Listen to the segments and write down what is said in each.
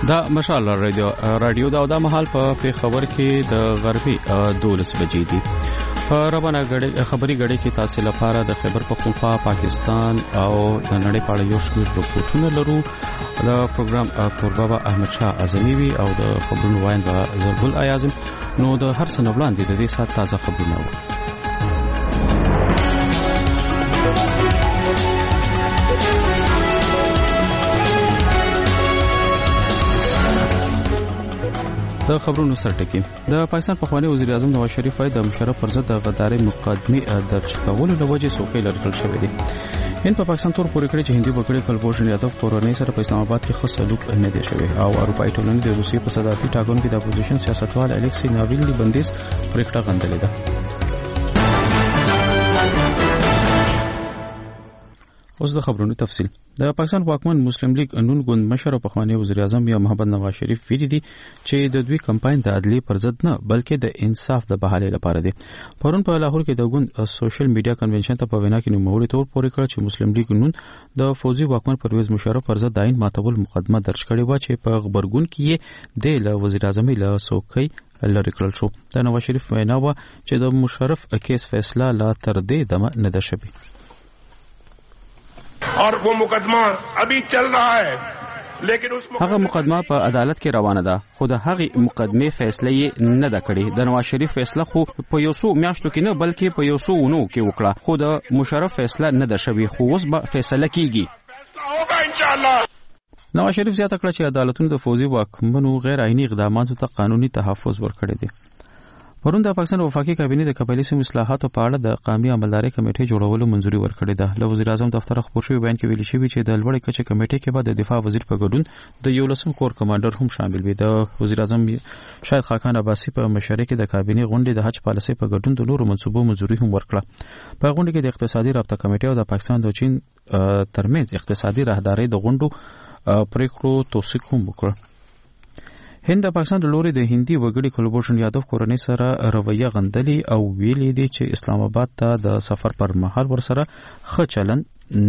دا مشال رادیو دا مهال په خبر کې د غربي 12 بجې دي. ربانه خبري غړي کې تاسو لپاره د خیبر پختونخوا پاکستان او د نړۍ په اړه یو شمېر رپورټونه لرو. د پروګرام کوربه احمد شاه اعظمي وی او د خبرونو وایند زرګل اعظم. نو د هر څه وړاندې د دې سات تازه خبرونه د خبرونو سرټکی. د پاکستان پخوانی وزیر اعظم نواز شریف د مشرف پر ضد د غداري مقدمه درج کولو د وجې سوکې لرل شوې دي. هند په پاکستان تور پورې کړی چې هندي وګړي کلبوشن یادو کورونی سره په اسلام آباد کې خاص سلوک نه دی شوی او اروپایي ټولنې د روسیې په صدارتي ټاکنو کې د اپوزیشن سیاستوال الکسی ناویلني بندیز پریکړه غندلې ده. اوس د خبرونو تفصیل. د پاکستان واکمن مسلم لیگ نون ګوند مشر او پخوانی وزیر اعظم یا محمد نواز شریف ویلي دي چې د دوی کمپاین د عدالت پر ضد نه بلکې د انصاف د بحالې لپاره دی. پرون په لاهور کې د ګوند سوشل میډیا کنونشن ته په وینا کې نوموړي تور پورې کړ چې مسلم لیگ نون د فوزي واکمن پرویز مشرف پر ضد عین ماتول مقدمه درج کړې و چې په خبرګون کې د وزیر اعظم له سوکۍ لری کړل شو. د نواز شریف وینا و چې د مشرف کیس فیصله لا تر دې دمه نه ده شوی और वो मुकदमा अभी चल रहा है लेकिन उस هغه مقدمه په عدالت کې روانه ده خو د هغه مقدمه فیصله یې نه ده کړې. د نواز شریف فیصله خو په یو څو میاشتو کې نه بلکې په یو څو ونو کې وکړه خو د مشرف فیصله نه ده شوی خو اوس به فیصله کیږي होगा इंशाल्लाह. نواز شریف زیاته کړه چې عدالتونو د فوزي واکمنو غیر عیني اقداماتو ته قانوني تحفظ ورکړي دي. پرون د پاکستان وفاقي کابینه د قبایلی سیمو اصلاحاتو په اړه د قومي عملداري کمیټې جوړولو منځوري ورکړې ده. له وزیر اعظم دفتر خبر شوی بیان کې ویل شوی چې د لوړې کچې کمیټې کې به د دفاع وزیر په ګډون د 11 کور کمانډر هم شامل وي. د وزیر اعظم شاهد خاقان عباسی په مشرۍ کې د کابینه غونډې د حج پالیسۍ په ګډون د نورو منصوبو منځوري هم ورکړه. په غونډه کې د اقتصادي رابطه کمیټې او د پاکستان د چین ترمنځ اقتصادي راهداري د غونډو پریکړو توثیق هم وکړه. هند د پاکستان د لوري د هندي وګړي کلبوشن یادو کورنۍ سره رویه غندلي او ویلي دي چې اسلام آباد ته د سفر پر مهال ورسره ښه چلند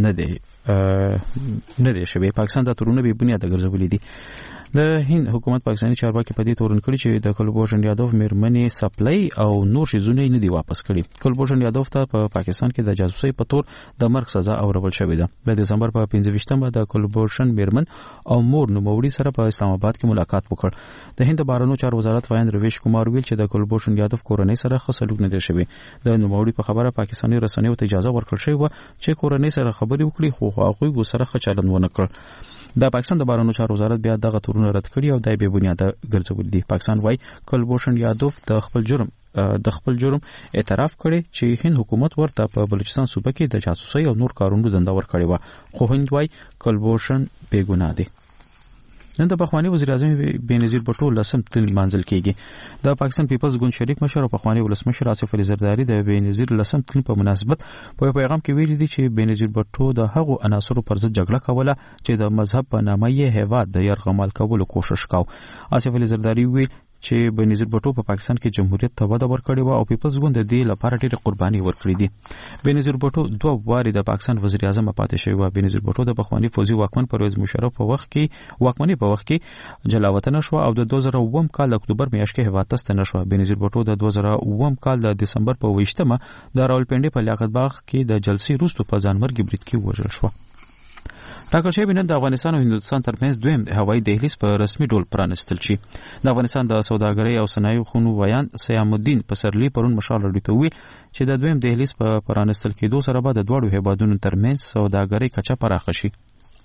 نه دی شوی. پاکستان د تورونه به بنیاد ګرځولې دي. د هند حکومت پاکستاني چارواکي په دې تورن کړی چې د کلبوشن یادو میرمنې سپلای او نور شیزونه نه دی واپس کړي. کلبوشن یادو ته په پاکستان کې د جاسوسي په تور د مرګ سزا اورول شوې ده. په دسمبر په 25مه د کلبوشن میرمن او مور نوموړي سره په اسلام آباد کې ملاقات وکړ. د هند بهرنیو چارو وزارت وایند رویش کمار ویل چې د کلبوشن یادو کورنۍ سره ښه سلوک نه دی شوی. د نوموړي په خبره پاکستاني رسنیو ته اجازه ورکړل شوې و چې کورنۍ سره خبرې وکړي خو هغوی ورسره ښه چلند ونه کړ. د پاکستان د بهرنیو چارو وزارت بیا دغه تورونه رد کړي او دای به بنیاد ګرځول دي. پاکستان وايي کلبوشن یادو د خپل جرم اعتراف کړي چې هند حکومت ورته په بلوچستان صوبه کې د جاسوسي او نور کارونو دنده ورکړي و خو هند وايي کلبوشن بیګناه دي. نن د پخوانی وزیر اعظم بینظیر بټو لسم تل منځل کېږي. د پاکستان پیپلز ګوند شریک مشر او پخوانی ولسمشر آصف علي زرداری د بینظیر لسم تل په مناسبت په پیغام کې ویلي دي چې بینظیر بټو د هغو عناصرو پر ضد جګړه کوله چې د مذهب په نامه یې هیواد د یرغمال کولو کوشش کاو. آصف علي زرداری ویل چې بینظیر بټو په پاکستان کې جمهوریت ته وده ورکړې و او پیپلز ګوند د دې لپاره ډېر قرباني ورکړې دي. بینظیر بټو 2 واري د پاکستان وزیر اعظم پاتې شوی و. بینظیر بټو د پخوانی فوزي واکمن پرویز مشرف په وخت کې جلاوطن شو او د 2009 کال اکتوبر میاشت کې هیواد ته ستنه شو. بینظیر بټو د 2009 کال د دسمبر په 28مه د راولپنډي په لیاقت باغ کې د جلسې وروسته په ځانمرګي برید کې وژل شو. ټاکل شوی نن د افغانستان او هندوستان ترمنځ دویم هوایي دهلیز په رسمي ډول پرانستل شي. د افغانستان د سوداګرۍ او صنایعو خونو ویان سیام الدین پسرلی پرون مشال راډیو ته ویل چې د دویم دهلیز په پرانستل کېدو سره به د دواړو هیوادونو ترمنځ سوداګرۍ کچه پراخه شي.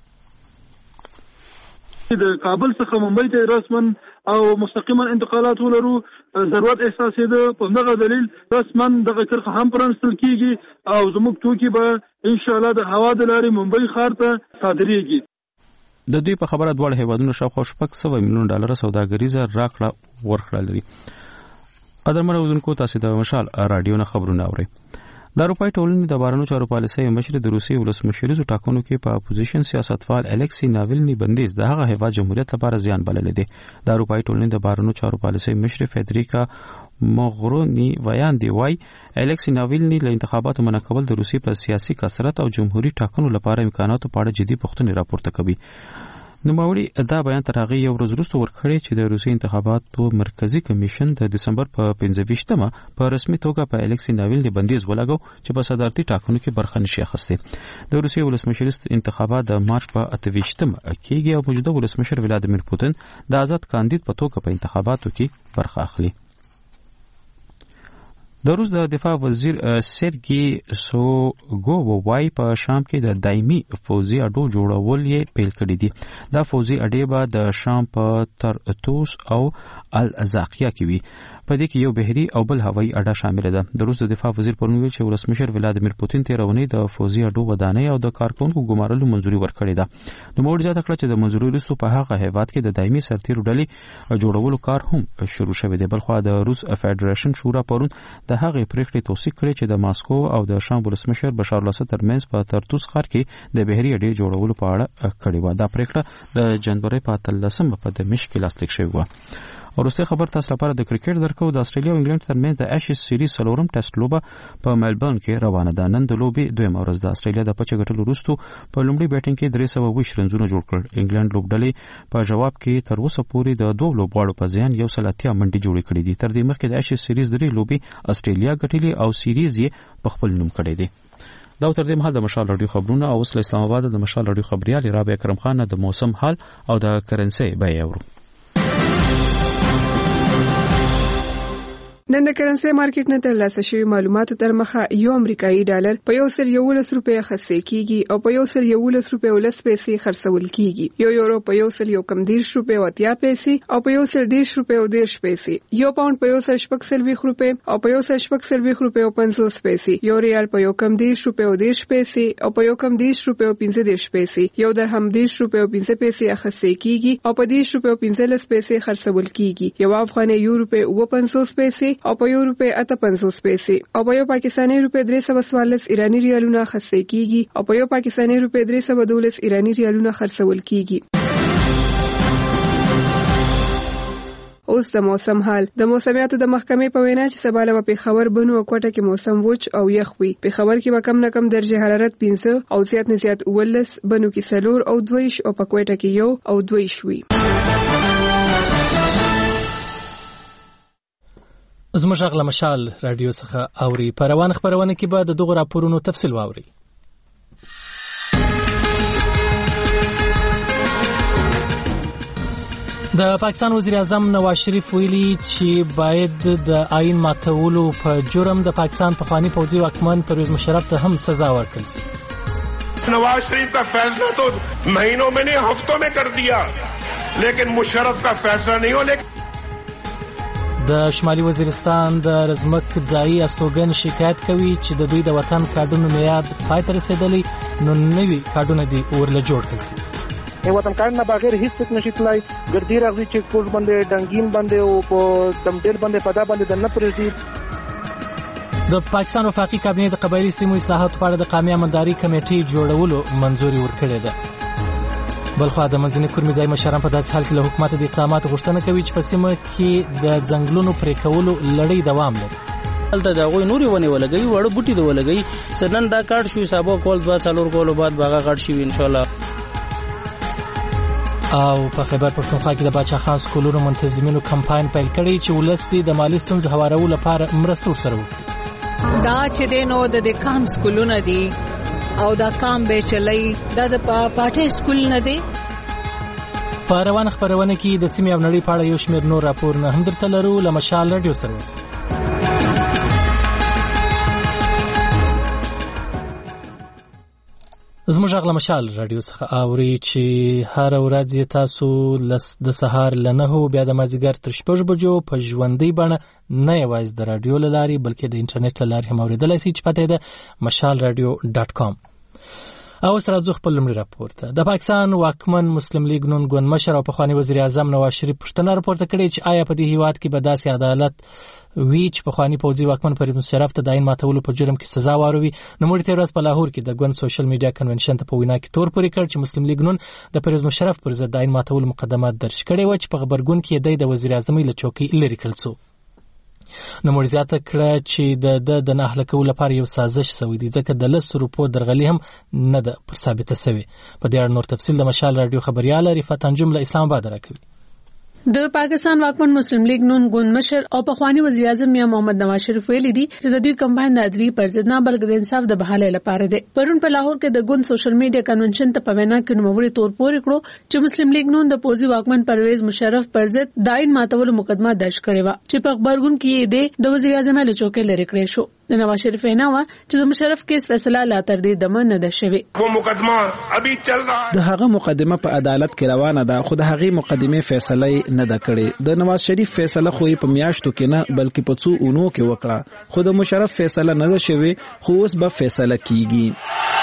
د کابل څخه ممبئی ته رسمن او مستقیما انتقالات ولرو ضرورت احساسېده. په دغه دلیل رسمن دغه کرخه هم پرانستل کیږي او زموږ توکي به ان شاء الله د هوا د لارې ممبئی ښار ته صادریږي. د دوی په خبره دواړه هیوادونو شاوخوا $600 میلیون سوداګریزه راکړه ورکړه لري. قدرمن اوریدونکو تاسو د مشال رادیو نه خبرونه اورئ. د اروپایي ټولنې د بهرنیو چارو پالیسۍ مشر د روسیې ولسمشریزو ټاکنو کې په اپوزیشن سیاستوال الکسی ناویلني بندیز د هغه هیواد جمهوریت لپاره زیان بللی دی. د اروپایي ټولنې د بهرنیو چارو پالیسۍ مشر فدریکا موغرونی ویان دی وای الکسی ناویلني له انتخاباتو منع کول د روسیې په سیاسي کثرت او جمهوریت ټاکنو لپاره امکاناتو په اړه جدي پوښتنې راپورته کوي. نوموړي دا بیان تر هغه یو ورځ وروسته ورکړی چې د روسي انتخاباتو مرکزی کمیشن د دسمبر په 15مه په رسمي توګه په الکسی ناویلني بندیز ولګاو چې په صدارتي ټاکنو کې برخه نشي اخیستې. د روسي ولسمشریست انتخابات د مارچ په 28مه کېږي او موجوده ولسمشر ولادیمیر پوتین د آزاد کاندید په توګه په انتخاباتو کې برخه اخلي. د روس د دفاع وزیر سرګي سوګوو وايي په شام کې د دایمي فوزي اډو جوړول یې پیل کړی دي. دا فوزي اډې به د شام په ترتوس او الزاقیه کې وي. په دې کې یو بحري او بل هوایي اډه شامل ده. د روس د دفاع وزیر پرون ویل چې ولسمشر ولادیمیر پوتین تیرونی د فوزي اډو ودانۍ او د کارکونکو ګمارلو منځوري ورکړې ده. نوموړي زیاته کړه چې د منځوري وروسته په هغه هیواد کې د دایمي سرتیرو ډلې جوړولو کار هم شروع شوی دی. بلخو د روس فدراسیون شورا پرون د هغې پریکړې توثیق کړې چې د ماسکو او د شام ولسمشر بشار الاسد ترمنځ په ترتوس ښار کې د بحري اډې جوړولو په اړه کړې و. دا پریکړه د جنوري په 13مه په دمشق کې لاسلیک شوې و. ورسته خبر تاسو لپاره د کرکټ درکو. د استرالیا او انګلند ترمنځ د ایشز سیریز څلورم ټیسټ لوبه په ملبورن کې روانه ده. نن د لوبې دویمه ورځ ده. استرالیا د پچه ګټلو وروسته په لومړي بیټینګ کې 320 رنزونه جوړ کړل. انګلند لوبډلې په جواب کې تر اوسه پورې د دوه لوبغاړو په زیان 180 منډي جوړې کړې دي. تر دې مخکې د ایشز سیریز درې لوبې استرالیا ګټلې او سیریز یې په خپل نوم کړی دی. دا تر دې مهال د مشال رادیو خبرونه او وسله اسلام آباد د مشال رادیو خبريال رابعه کرم خان د موسم حال او د کرنسي بیه ورو. نن د کرنسي مارکیټ نه ترلاسه شوی معلوماتو تر مخه یو امریکایي ډالر په 111 روپیا خرڅ کیږي او په 111 روپیا ولس پیسې خرڅول کیږي. یو یورو په 110 روپیا 80 پیسې او په 110 روپیا 10 پیسې. یو پاوند په 140 روپیا او په 140 روپیا 50 پیسې. یو ریال په 110 روپیا 10 پیسې او په 110 روپیا 15 پیسې. یو درهم 10 روپیا 15 پیسې اخیستل کیږي او په 10 روپیا 15 پیسې خرڅول کیږي. یو افغاني یورو په 50 پیسې او په یو روپے 58 پیسې او په یو پاکستاني روپے 344 ایرانی ریالونه خرڅ کیږي او په یو پاکستاني روپے 312 ایرانی ریالونه خرڅول کیږي. اوس د موسم حال. د موسمیاتو د محکمې په وینا چې سبا له پېښور بنو او کوټه کې موسم وچ او یخ وي. پېښور کې به کم نه کم درجه حرارت 15 او زیات نه زیات 19، بنو کې 4 او 2 او په کوټه کې 1 او 2 وي. زموږ غږ له مشال رادیو څخه اوري. په روان خبرونه کې به د دغو راپورونو تفصیل واوري. د پاکستان وزیر اعظم نواز شریف ویلي چې باید د آئین ماتولو په جرم د پاکستان پخوانی پوځي واکمن پرویز مشرف ته هم سزا ورکړل شي. नवाज शरीफ का फैसला तो महीनों में नहीं हफ्तों में कर दिया, लेकिन मुशर्रफ का फैसला नहीं हो. लेकिन د شمالي وزیرستان د رزمک ځایي استوګن شکایت کوي چې د دوی د وطن کارډونو میعاد پای ته رسیدلی، نو نوي کارډونه دي ورله جوړ کړي شي. ای وطن کارډ نه بغیر هیڅ څه نشي تلای. ګردی راغلي چې کوز باندې ډنګین باندې او په دمدل باندې پدا باندې د نه پرېږدي. د پاکستان وفاقي کابینه د قبایلی سیمو اصلاحاتو په اړه د قومي امانداري کمیټې جوړولو منځوري ورکړې ده. بلخو د منځني کورمي ځای مشران په داسې حال کې له حکومت د اقداماتو غوښتنه کوي چې په سیمه کې د ځنګلونو پرې کولو لړۍ دوام لري. دلته د هغوی نورې ونې ولګوي، وړه بوټي د ولګوي. سنن دا کارډ شوي، سبا کول 2-4 کولو بعد به هغه غټ شي انشاءالله. او په خیبر پښتونخوا کې د باچا خان سکولونو منتظمینو کمپاین پیل کړی چې ولس دې د مالي ستونزو هوارولو لپاره مرسته ورسره وکړي. دا چې دی نو د کام سکولونه دي او دا کام به چلای، دا د پاټه سکول نه دی. په روان خبرونه کې د سیمې او نړۍ په اړه یو شمېر نور راپورونه هم درته لرو. له مشال رادیو سره اوسئ. زموږ غږ له مشال رادیو څخه اوري چې هر ورځ تاسو د سهار له 9 بیا د مازدیګر تر 6 بجو په ژوندۍ بڼه نه یوازې د رادیو له لارې بلکې د انټرنیټ له لارې هم اورېدلی شئ چې پته ده mashalradio.com. او سره ځو خپل لومړي راپور ته. د پاکستان واکمن مسلم لیگ نون ګوند مشر او پخوانی وزیر اعظم نواز شریف پښتنه راپورته کړې چې آیا په دې هیواد کې به داسې عدالت وی چې پخوانی پوځي واکمن پرویز مشرف ته د عین ماتولو په جرم کې سزا واروي. نو موږ تیر ورځ په لاهور کې د ګوند سوشل میډیا کنونشن ته په وینا کې تور پورې کړ چې مسلم لیگ نون د پرویز مشرف پر ضد د عین ماتولو مقدمات درج کړي و چې په خبرګون کې د وزیر اعظم له چوکۍ لري کړل شو. نو موږ زیاته کړه چې د نه هلکولو لپاره یو سازش شوی دی ځکه د 100 روپو درغلي هم نه ده پر ثابته شوی. په دې اړه نور تفصیل د مشال رادیو خبريال رفعت انجم له اسلام آباد راکوي. د پاکستان واکمن مسلم لیگ نون ګوند مشر او پخوانی وزیر اعظم میاں محمد نواز شریف ویلي دي چې د دوی کمپاین د عدالي پر ضد نه بلکې د انصاف د بحالۍ لپاره دی. پرون په لاهور کې د ګوند سوشل میډیا کنونشن ته په وینا کې نوموړي تور پورې کړو چې مسلم لیگ نون د پوزي واکمن پرویز مشرف پر ضد داین ماتولو مقدمه درج کړې و چې په خبرګون کې یې د وزیر اعظم له چوکۍ لري کړې شو. د نواز شریف وینا و چې د مشرف کیس فیصله لا تر دې دمه نه ده شوی. وہ مقدمه ابھی چل رہا ہے. د هغه مقدمه په عدالت کې روانه ده خو د هغه مقدمه فیصله نه ده کړې. د نواز شریف فیصله خو په میاشتو کې نه بلکې په څو اونو کې وکړه. خو د مشرف فیصله نه ده شوی خو اوس به فیصله کیږي.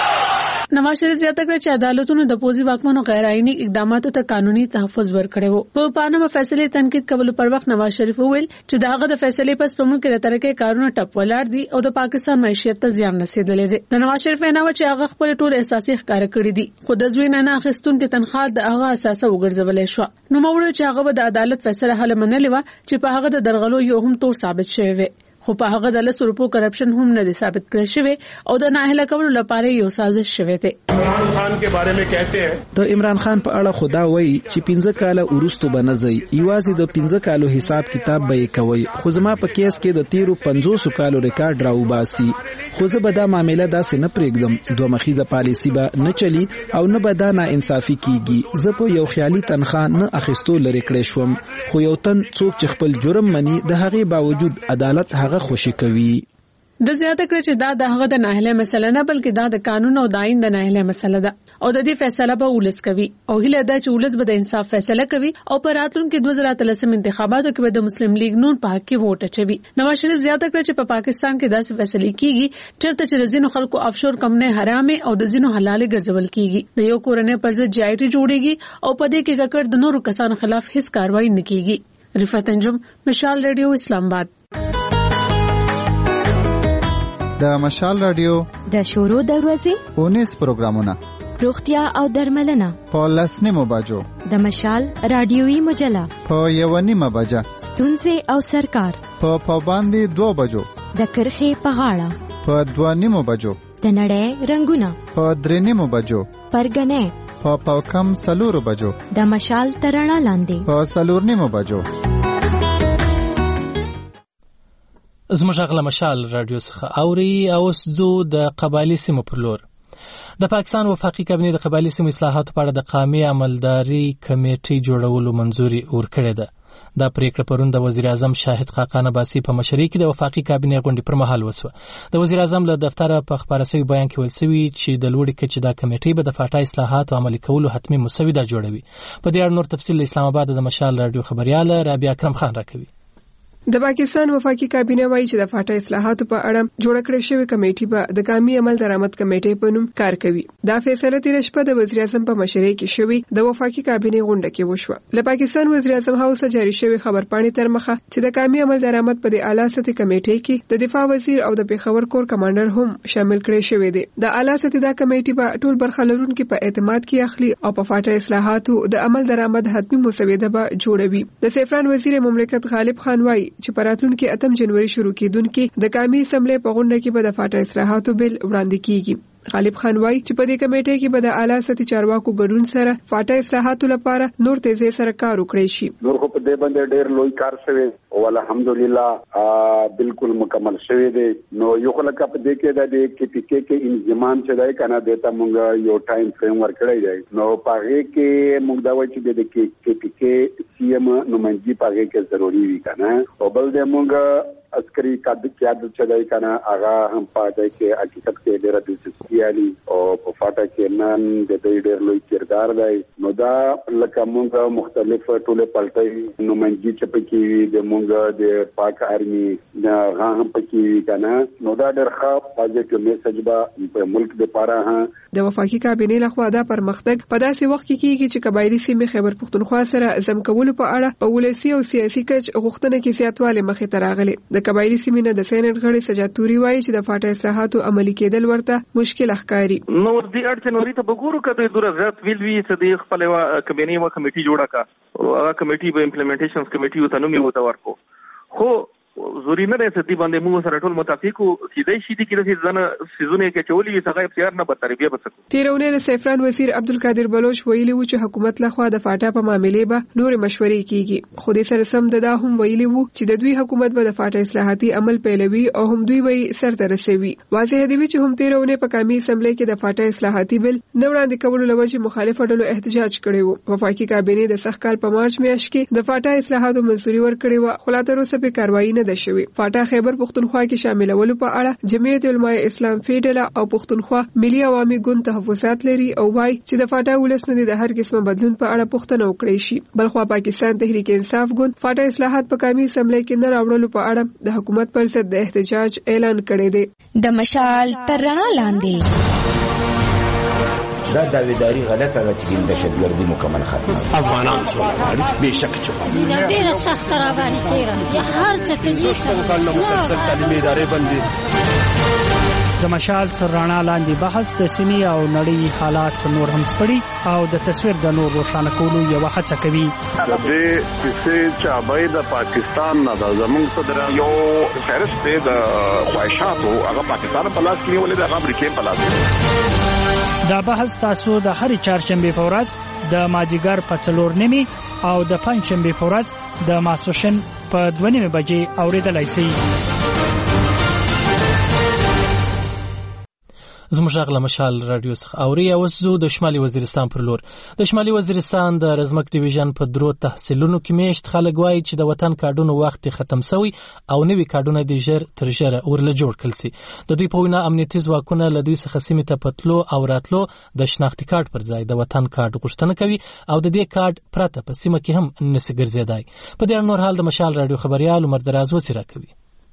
نواز شریف زیاته کړ چې عدالتونو د پوزي واکمنو غیر آئینی اقداماتو ته قانوني تحفظ ورکړي وو. په پانامه فیصله تنقید کولو پر وخت نواز شریف وویل چې دغه د فیصلې پس په ملک کې د ترقۍ کارونه ټپ ولاړ دي او د پاکستان معیشت ته زیان رسیدلې ده. د نواز شریف وینا و چې هغه خپل ټول احساسي ښکار کړی دي خو د زوی نه اخیستونکو تنخواه د هغه اساسه وګرځولې شو. نو موږ چې هغه به د عدالت فیصله حل منلې و چې په هغه د درغلو یو هم تور ثابت شوی و خو په هغه د 100 روپو کرپشن هم نه ثابت کړی شوی او د ناهله کولو لپاره یو سازش شوی دی. عمران خان کے بارے میں کہتے ہیں د عمران خان په اړه خدا وایي چې 15 کاله ورستو بنځي ایوازي د 15 کالو حساب کتاب به کوي خو زما په کیس کې د تیرو 500 کالو ریکارډ راوباسي خو زه به دا معاملې داسې نه پرېږدم. دوه مخیزه پالیسی به نه چلی او نه به دا ناانصافي کیږي. زه په یو خیالي تنخواه نه اخیستو لري کړې شوم خو یو تن څوک چې خپل جرم مني د هغې باوجود عدالت هغه خوشي کوي. د زیاته کړ چې دا د هغه د ناهله مسله نه بلکې دا د قانون او داین د ناهله مسله ده او د دې فیصله به ولس کوي او هله دا چې ولس به د انصاف فیصله کوي او په راتلونکي 2013 انتخاباتو کې به د مسلم لیگ نون په حق کې ووټ اچوي. نواز شریف زیاته کړ چې په پاکستان کې داسې فیصله کیږي چرته چې د ځینو خلکو افشور کمپنۍ حرامه او د ځینو حلال ګرځول کیږي. د یو کورنۍ پر ضد جی آی ټی جوړیږي او په دې کې ګکړ د نورو کسانو خلاف هیڅ کاروایی نه کیږي. رفعت انجم مشال رادیو اسلام آباد. د مشال رادیو د شورو د ورځې 19 پروګرامونه روغتیا او درملنه په 10 بجو د مشال رادیوي مجله په 1:30 بجه ستونزې او سرکار په پابندي 2 بجو د کرخې په غاړه په 2:30 بجو د نړۍ رنگونه په 3:30 بجو پرګنې په کم 4 بجو د مشال ترڼا لاندې په 4:30 بجو. زموږ غلا مشال رادیو څخه اوري او زو د قبایلی سیمو پر لور. د پاکستان وفاقي کابینه د قبایلی سیمو اصلاحاتو په اړه د قومي عملداري کمیټې جوړولو منځوري ورکړې ده. دا پریکړه پرون د وزیر اعظم شاهد خاقان عباسی په مشرۍ کې د وفاقي کابینه غونډې پر مهال وسوه. د وزیر اعظم له دفتر په خبره شوی بیان کې ویل شوی چې د لوړې کچې د کمیټې به د فاټا اصلاحات او عملي کولو حتمي مسوده جوړوي. په دې اړه نور تفصیل اسلام آباد د مشال رادیو خبريال رابعه اکرم خان راکوي. د پاکستان وفاقي کابینه وایي چې د فاټا اصلاحاتو په اړه جوړ کړې شوې کمیټې به د قومي عمل درآمد کمیټې په نوم کار کوي. دا فیصله تیر شپه د وزیر اعظم په مشرۍ کې شوې د وفاقي کابینه غونډه کې وشوه. له پاکستان وزیر اعظم هاوس جاری شوی خبرپاڼې تر مخه چې د قومي عمل درآمد په د اعلی سطحي کمیټې کې د دفاع وزیر او د پیښور کور کمانډر هم شامل کړي شوی دی. د اعلی سطحي د کمیټې په ټول برخه لرونکو په اعتماد کې اخلي او په فاټا اصلاحاتو د عمل درآمد حتمي مسوده به جوړوي. د سیفران وزیر مملکت غالب خان وایي چې په راتلونکي 8 جنوري شروع کیدونکي د قومي اسمبلی په غونډه کې به د فاټا اصلاحاتو بل وړاندې کیږي. غالب خان وایي چې په دې کمیټې کې به د اعلی سطحي چارواکو ګډون سره فاټا اصلاحاتو لپاره نور تیزی سره کار وکړي شي. نور خو په دې باندې ډېر لوی کار شوی او الحمدلله بالکل مکمل شوی دی. نو یو خلک په دې کې د کې پی کې انضمام چې دی کنه دیتا مونږ یو ټایم فریم ورکړی دی. نو پاره کې مونږ دا وایي چې د کې پی کې سی ام نمائندګي پاره کې ضروری وي کنه او بل د مونږ عسکري قیادت چدای کنه هغه هم پاتې کې حقیقت کې ډېر دلچسپي علي او په فاټا کې نن د دې ډېر لوی کردار دی. نو دا لکه مونږ مختلف ټوله پالټي نمائندګي چپکې د مونږ د پاک آرمي هغه هم پکې کنه. نو دا ډېر ښه پوزټیو میسج به په ملک د پاره ها د وفاقي کابینې لخوا دا پرمختګ په داسې وخت کې کیږي چې قبایلی سیمې خیبر پختونخوا سره ضم کولو په اړه په ولسی او سیاسي کچ غوښتنه کې زیاتوالی مخې ته راغلي. د قبایلی سیمې نه د سینټ غړي سجاتوري وایي چې د فاټا اصلاحاتو عملي کېدل ورته مشکل ښکاري. نو د 8 جنوري ته وګورو کده د رضایت ویل وی چې د خپل کابینې و کمیټي جوړه کا او هغه کمیټي به امپلیمنټیشنز کمیټي ته نوم یو تا ورکو. خو زوري نه رسېدي باندې موږ سره ټول متفق وو چې د شي دي کې د ځنه سيزونه کې چولې څنګه اختیار نه بتربیه بسکو. تیرونه د سیفران وزیر عبدالقادر بلوچ ویلي و چې حکومت لخوا د فاټا په معاملې به نور مشورې کیږي. خو د سره سم دا هم ویلي وو چې د دوی حکومت به د فاټا اصلاحاتي عمل پیلوي او هم دوی به سرته رسوي. واضح دی چې هم تیرونه په قومي اسمبلی کې د فاټا اصلاحاتي بل نو وړاندې کولو لوجه مخالف ډلو احتجاج کړی وو. وفاقي کابینه د سخت کال په مارچ میاشت کې د فاټا اصلاحاتو منځوري ورکړی و، خو لا تر اوسه په کاروایی نه ده شوې. فاټا خیبر پختونخوا کې شاملولو په اړه جمعیت علماء اسلام فیډرال او پختونخوا ملي عوامي ګوند تحفظات لري او وايي چې د فاټا ولس نه د هر قسمه بدلون په اړه پوښتنه وکړي شي. بلخوا پاکستان تحریک انصاف ګوند فاټا اصلاحات په قومي اسمبلی کې نه راوړلو په اړه د حکومت پر ضد د احتجاج اعلان کړی دی. د مشال تر رڼا لاندې دا داویداری غلطه ده چې د دهشتګردي مکمل ختمه افغانان څومره بهشکه چې ډیره سخت روانه تیره یا هر څه کې کله مسلسل تعلیمي ادارې بندي. د مشال تر رڼا لاندې بحث د سیمې او نړۍ حالات نور هم سپړي او د تصویر د نور روښانه کولو یو هڅه کوي. د دې چې چابای د پاکستان نه د زمونږ صدر یو فهرست د خواهشاتو هغه پاکستان په لاس کې ولې د امریکا په لاس. دا بحث تاسو د هر چهارشنبه په ورځ د ماجیګر په 4:30 او د پنځشنبه په ورځ د ماسوشن په 2:30 بجې اوریدلای شئ. زموږ غږ مشال رادیو څخه اوري. اوس زه د شمالي وزیرستان پر لور. د شمالي وزیرستان د رزمک ډیویژن په درو تحصیلونو کې میشت خلک وایي چې د وطن کارډونو وخت ختم شوی او نوي کارډونه د ژر تر ژره ورله جوړ کړل شي. د دوی په وینا امنیتي ځواکونه له دوی څخه سیمې ته پتلو او راتلو د شناختی کارت پر ځای د وطن کارت غوښتنه کوي او د دې کارت پرته په سیمه کې هم نشي ګرځیدای. په دې نور حال د مشال رادیو خبريال عمر دراز وسیره کوي.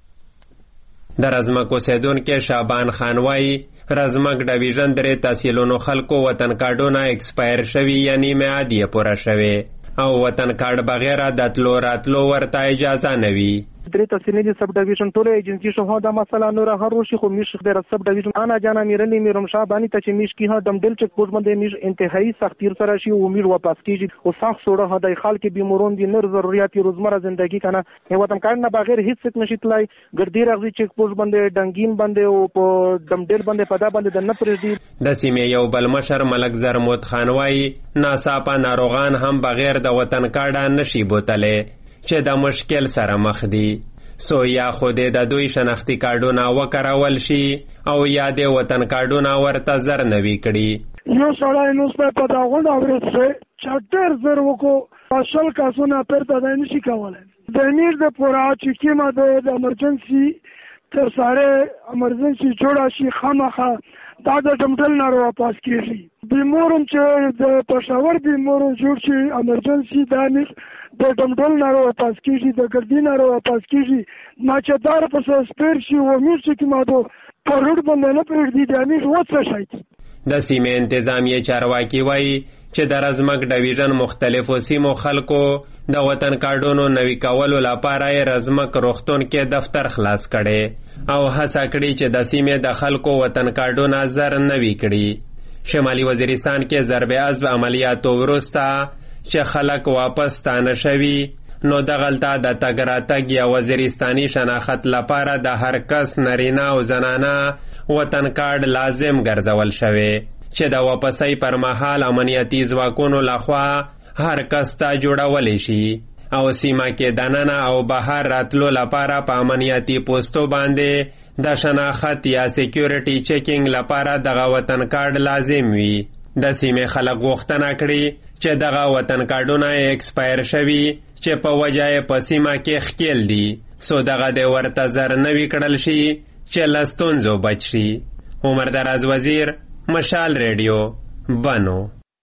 د رزمک اوسیدونکو شعبان خان وایي رزمک ډیویژن درې تحصیلونو خلکو وطن کارډونه ایکسپایر شوي یعنی میعادیه پوره شوي او وطن کارډ بغیر د تلو راتلو ورته اجازه نه وي. درې تحصیلي سب ډیویژن ټول ایجنسی شو دا مسله نور هر روشي خو میش د سب ډیویژن انا جانا میرلی میرم شابانی ته چې میش کی ها دم دل چک پوز باندې میش انتهایی سختیر سره شي او میر واپس کیږي او سخت سوړه هداي خال کې بیمورون دي نر ضرورت روزمره زندگی کنه وطن کارډ نه بغیر هیڅ څه نشي تلای ګردی راغلي چک پوز باندې ډنګین باندې او په دم دل باندې پدا باندې د نه پرېږدي. د سیمې یو بل مشر ملک زرموت خان وایي ناڅاپه ناروغان هم بغیر د وطن کارډ نشي بوتله چې د مشکل سره مخ دي. سو یا خودی د دوی شناختی کارډونه وکارول شي او یا د وطن کارډونه ورته زر نوي کړي. یو سړی نو سپه په دا غونډه ورسره چټر زر وکړو اصل کاسونه پر ته نشي کولای. د نیر د پورا چې کیما د امرجنسي تر ساره امرجنسي جوړه شي خامخه دا د ډمټل نارو واپس کیږي. بیمورم چې د پښاور بیمورم جوړ شي امرجنسي دانش د ډمډول نارو واپس کیږي د ګردی نارو واپس کیږي ماچدار په سپیر شي و میرچ کی مادو پرړ باندې نه پرېږدي د امیر وڅ شي. د سیمې انتظامیه چارواکي وایي چې د رزمک ډیویژن مختلفو سیمو خلکو د وطن کارډونو نوي کولو لپاره رزمک روغتون کې دفتر خلاص کړي او هڅه کړې چې د سیمې د خلکو وطن کارډونه زر نوي کړي. شمالي وزیرستان کې ضرب عضو عملیاتو وروسته چې خلک واپس ستانه شوي نو دغلته د تګ راتګ یا وزیرستاني شناخت لپاره د هر کس نرینه او زنانه وطن کارډ لازم ګرځول شوی چې د واپسۍ پر مهال امنیتي ځواکونو لخوا هر کس ته جوړولی شي او سیمه کې دننه او بهر راتلو لپاره په امنیتي پوستو باندې د شناخت یا سیکیورټي چیکینګ لپاره دغه وطن کارډ لازم وي. د سیمې خلک غوښتنه کړي چې دغه وطن کارډونه ایکسپایر شوي چې په وجه یې په سیمه کې ښکیل دي سو دغه د ورته زر نوي کړل شي چې له ستونزو بچ شي. عمر دراز وزیر مشال ریډیو بنو.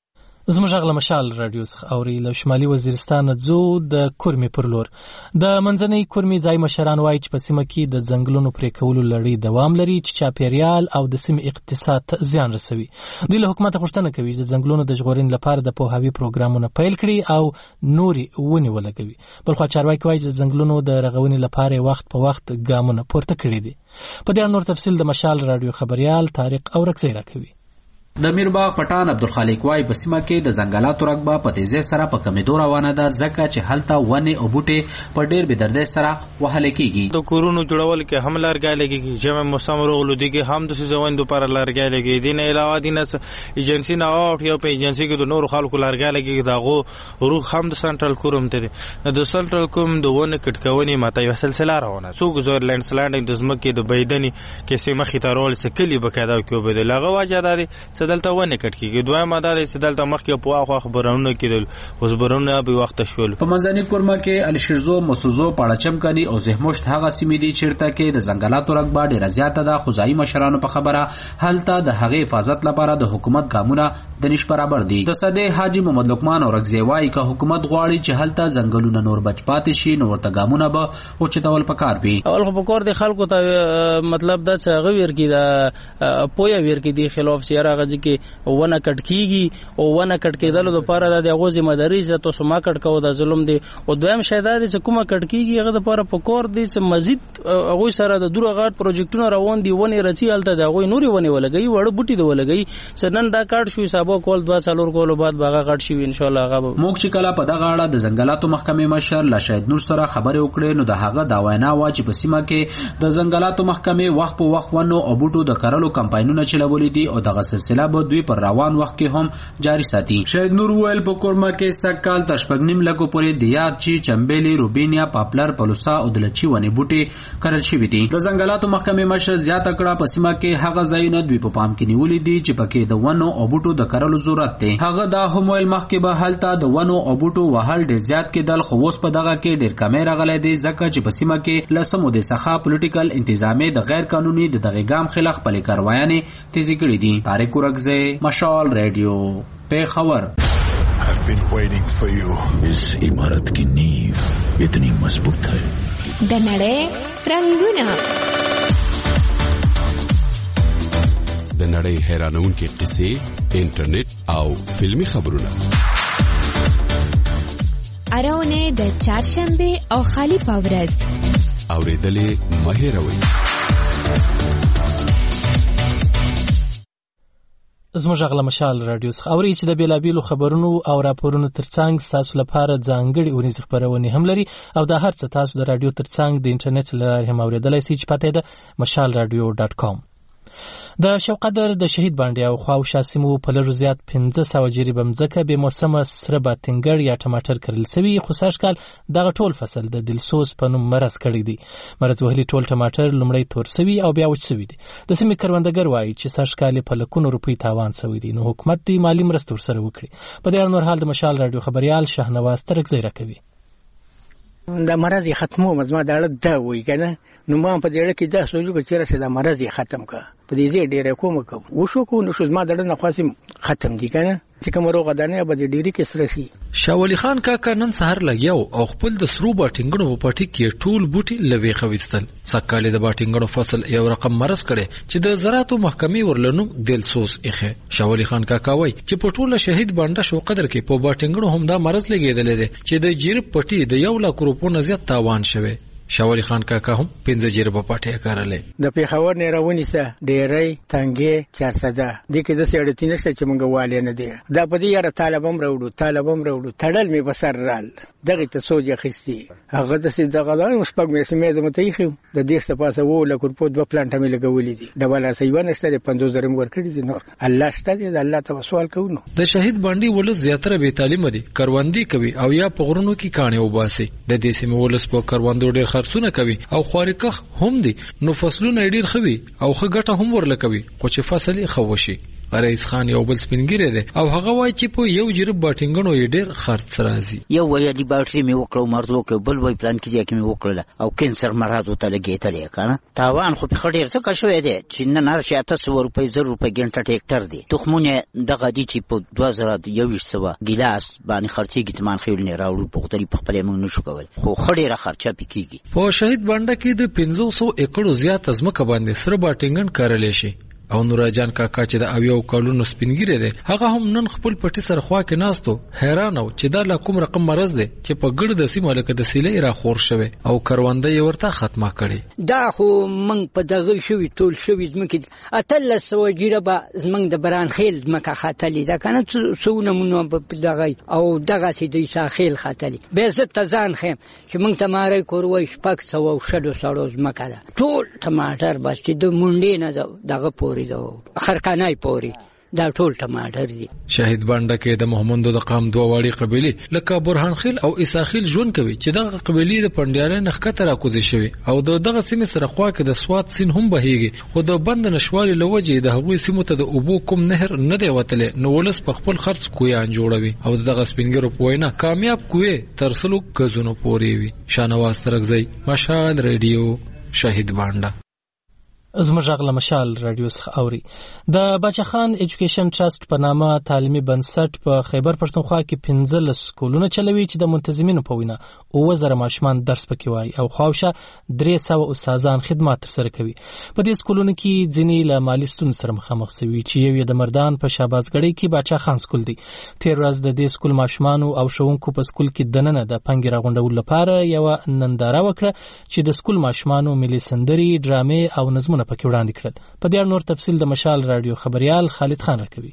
زموږ غږ مشال رادیو څخه اوري. له شمالي وزیرستان ځو د کورمي پر لور. د منځنۍ کورمي ځای مشران وایي چې په سیمه کې د ځنګلونو پرې کولو لړۍ دوام لري چې چاپیریال او د سیمې اقتصاد ته زیان رسوي. دوی له حکومت غوښتنه کوي چې د ځنګلونو د ژغورنې لپاره د پوهاوي پروګرامونه پیل کړي او نوري ونې ولګوي. بلخوا چارواکي وایي چې د ځنګلونو د رغونې لپاره وخت په وخت ګامونه پورته کړي دي. په دې نور تفصیل د مشال رادیو خبريال طارق اورکزی راکوي. د میرباغ پټان عبدالخالق وای په سیمه کې د ځنګلاتو رقبه په تیزی سره په کمیدو روانه ده ځکه چې هلته ونې او بوټي په ډیر بېدردۍ سره وهل کېږي. د کورونو جوړول کې هم لرګی لګېږي، ژمی موسم راغلو دیږي هم د ځوانانو لپاره لرګی لګېږي. دې نه علاوه دې نه ایجنسي نه او په ایجنسي کې د نورو خلکو لرګی لګېږي، دغه روغ هم د سنټرل کوم ته دي. د سنټرل کوم د ونه کټکونې ماته یو سلسله روانه څوک زور لینډ سلایډینګ د ځمکې د بيدنې کې سیمه خطرول سکلی بکاده کې وبدل هغه واجه ده دلته ونه کټ کېږي. دویمه دا ده چې دلته مخکې په واخ خبرونه کېدل اوس خبرونه به وخت شول. په منځني کورما کې الشرزو مسوزو پاړچم کني او زهمشت هغه سیمې دي چیرته کې د ځنګلاتو رقبه ډیره زیاته ده. خو ځایي مشرانو په خبره هلته د هغې حفاظت لپاره د حکومت ګامونه د نش برابر دي. د صدې حاجی محمد لقمان اورګزی وایي که حکومت غواړي چې هلته ځنګلونه نور بچ پاتې شي نو ورته ګامونه به اوچتول پکار وي. اول خو پکور د خلکو ته مطلب دا چې هغه ورکی دا پویا ورکی دی خلاف سیاره غږی کې ونه کټ کیږي او ونه کټ کېدل د پاره د غو ذمہ داری چې تاسو ما کټ کوو د ظلم دی. او دویم شاید دا چې کومه کټ کیږي هغه د پاره پکور دی چې مزید هغه سره د دوره غاټ پروجیکټونه روان دي ونه رچی الته د هغه نوري ونه ولګي وړ بوټي دی ولګي سنن دا کارت شو حسابو کول 2 سالور کولو بعد باغه کټ شي ان شاء الله هغه موږ چې کله په دغه اړه د ځنګلاتو محکمې مشر لا شاهد نور سره خبرې وکړې نو د هغه دا وینا وا چې په سیمه کې د ځنګلاتو محکمې وخت په وخت ونو او بوټو د کارلو کمپاینونه چلولې دي او دغه سلسله به دوی پر روان وخت کې هم جاری ساتي. شاهد نور ویل په کورما کې سکال تشپګنیم لګو پورې دیات چی چمبېلی روبینیا پاپلر پلوسا او دلچی ونی بوټي کرل شوی دي. د ځنګلاتو محکمې مشر زیات کړه په سیمه کې هغه ځایونه دوی په پام کې نیولې دي چې پکې د ونو او بوټو د کرلو ضرورت دی. هغه دا هم ویل مخکې به هلته د ونو او بوټو وهل ډېر زیات کېدل خو اوس په دغه کې ډېر کمې راغلی دی ځکه چې په سیمه کې لسمو د څخه پولیټیکل انتظامي د غیر قانوني د دغه ګام خلاف خپل کاروایانې تیزی کړې دي. طارق اورګزی مشال ریډیو پیښور. I've been waiting for you. इस इमारत की नींव इतनी मजबूत है. د نړۍ رنگونه د نړۍ حیرانونکې قصې انټرنیټ او فلمي خبرونه اراونه د چهارشنبه او خالی پاورز اوریدلې مهیروي. زموږ غلا مشال رادیو څخه اوري چې د بیلابیلو خبرونو او راپورونو ترڅنګ تاسو لپاره ځانګړي ورنځ خبرونه هم لري او د هر څه تاسو د رادیو ترڅنګ د انټرنیټ لارې هم اوریدلای شئ چې پته ده mashalradio.com. د شوقدر د شهید باندې او خواوشا سیمو په لرو زیات 1500 جری بمځکه به موسمه سره باتنګر یا ټماټر کرل سوي خو سږکال دغه ټول فصل د دلسوز په نوم مرز کړی دی. مرز وهلي ټول ټماټر لومړی تور سوي او بیا وچ سوي دي. د سیمې کروندګر وایي چې سږکال په لکونو روپۍ تاوان سوي دي نو حکومت دی مالی مرسته ورسره وکړي. په دې اړه نور حال د مشال رادیو خبريال شهنواز ترکزی راکوي. د مرز ختمو مزما دا دا وی کنه نو ما په دې اړه کې دا سوچو چې راشه د مرز ختم کا په دې ډیره کوم کو وشو کو نو شو ما دړه نه خاصم ختم دي کنه چې کوم روغه دانه به دې ډیری کې سره شي. شاولی خان کاکا نن سحر لګیاو او خپل د سرو باټینګونو په پټي کې ټول بوټي لوي خويستل. سکهاله د باټینګونو فصل یو رقم مرز کړي چې د زراعتو محکمې ورلنو دلسوس اخه. شاولی خان کاکا وای چې په ټوله شهید باندې شو قدر کې په باټینګونو هم دا مرز لګیدل دي چې د جیرب پټي د 1 لک روپو نه زیات تاوان شوه. شاولی خان کاکا هم 15 جربه پټه کارلې د پیښور نه راونی سه ډېرې تنګې 400 د کې د سړی نشته چې مونږ والي نه دی دا په دې یاره طالبم راوړو تړل می بسر رال دغه ته سوجه خستی هغه د سې دغه د شپږ مې سمې د متېخو د دې څه پاسه وو لکه په 2 پلانټ مې لګولې دي د بل سې ونه شته 15000 ورکړي دي نور الله شته دې الله ته سوال کوو. د شهید باندې ولس زیاتره به تعلیم دي کروندې کوي او یا په غرونو کې کانه وباسي. د دې سیمه ولس په کروندو ډېر خرڅونه کوي او خوارکخ هم دي نو فصلونه ډیر خوي او خه ګټه هم ورلکوي خو چې فصل یې خوشي. رئیس خان یو بل سپینګری دی او هغه وای چې په یو جرب باټینګونو یې ډیر خرڅ راځي. یو ویلي باټری می وکړو مرزو کې بل وای پلان کې کې می وکړل او کینسر مراد ته لګیتلې کنه تاوان خو په خډیر ته کا شوې دی چې نه نار شي 800 روپۍ 0 روپۍ ګنټه ټیکټر دی تخمونه دغه دی چې په 2021 ګلاس باندې خرڅي ګتمان خیل نه راوړو په خپل خپل موږ نشو کول خو خډیره خرچه پکېږي. په شهید باندې کې د 500 ایکړو زیات ازمکه باندې سره باټینګن کارل شي او نور جان کاکا چې د اویو کالونو سپینګری دی هغه هم نن خپل پټي سره خوا کې ناستو حیران او چې دا لا کوم رقم مرز دی چې په ګړد د سیمه لکه د سیلې را خور شوی او کرونده یې ورته ختمه کړي. دا خو من په دغه شوی ټول شوی زمکه اتل سو جیره به زمنګ د بران خیل مکه خاتلی دا کنه سونه مونږ په دغه او دغه سي د ساحل خاتلی به زت تزان خیم چې مونږ ته ماره کوروي شپک سو او شډو سړوز مکه دا ټول ټماټر بس چې د مونډې نه دغه پوری دا خرکانای پوری دا ټول ټماټر دي. شاهد بانډه کې د محمدو د قام دوه واړي قبيله لکه برهان خیل او اساخیل ژوند کوي چې دغه قبيله د پندیاله نخکته راکوزي شوی او دغه سیمه سره خوا کې د سواد سین هم بهيږي خو د بند نشوالي لوجه د هغوی سیمه ته د اوبو کوم نهر نه دی وتله نو ولس په خپل خرڅ کویان جوړوي او دغه سپینګرو پوینه کامیاب کوی ترسلو کزونو پوري وي. شانواز ترغزي مشال رادیو شاهد بانډه. زموږ غږ مشال رادیو څخه اوري. د باچا خان ایجوکیشن ټرست په نامه تعلیمي بنسټ په خیبر پښتونخوا کې 15 سکولونه چلوي چې د منتظمینو په وینا 2000 ماشومان درس پکې وایي او خواوشه 300 استادان خدمات ترسره کوي. په دې سکولونو کې ځینې له مالي ستونزو سره مخامخ شوي چې یو د مردان په شابازګړی کې باچا خان سکول دی. تیر ورځ د دې سکول ماشومان او شوونکو په سکول کې دننه د پنګ راغونډول لپاره یو ننداره وکړه چې د سکول ماشومان ملي سندري ډرامې او نظمونه پکې وړاندې کړل. په دې نور تفصیل د مشال رادیو خبريال خالد خان راکوي.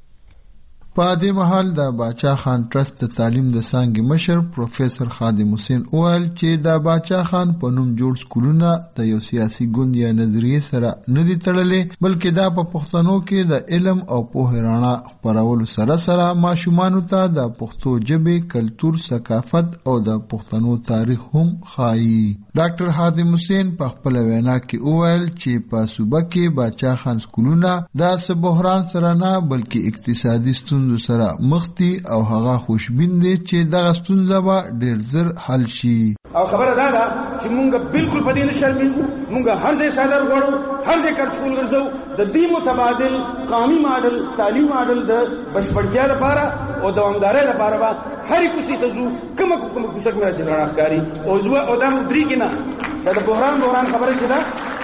په دې محل د باچا خان ټرست د تعلیم د څانګې مشر پروفیسور خادم حسین اول چې د باچا خان په نوم جوړ سکولونه د یو سیاسي ګوند یا نظریه سره نه دي تړلې بلکې دا په پښتنو کې د علم او پوهې رڼا خپرولو سره سره ماشومانو ته د پښتو ژبې کلتور ثقافت او د پښتنو تاریخ هم ښایي. ډاکټر خادم حسین په خپل وینا کې وویل چې په صوبه کې باچا خان سکولونه د بحران سره نه بلکې اقتصادي ستونزو سره مخ دي او هغه خوشبین دي چې دغه ستونزه به ډېر زر حل شي. او خبره دا ده چې مونږ بالکل په دې نه شرمېږو مونږ هر ځای صدر غواړو هر ځای کارچکول ګرځو د دې متبادل قومي ماډل تعلیم ماډل د بشپړتیا لپاره او دوامدارۍ لپاره به هر کوڅې ته ځو کومه کوڅه کې راځي راښکاري او دا درې کې نه دا بحران خبره چې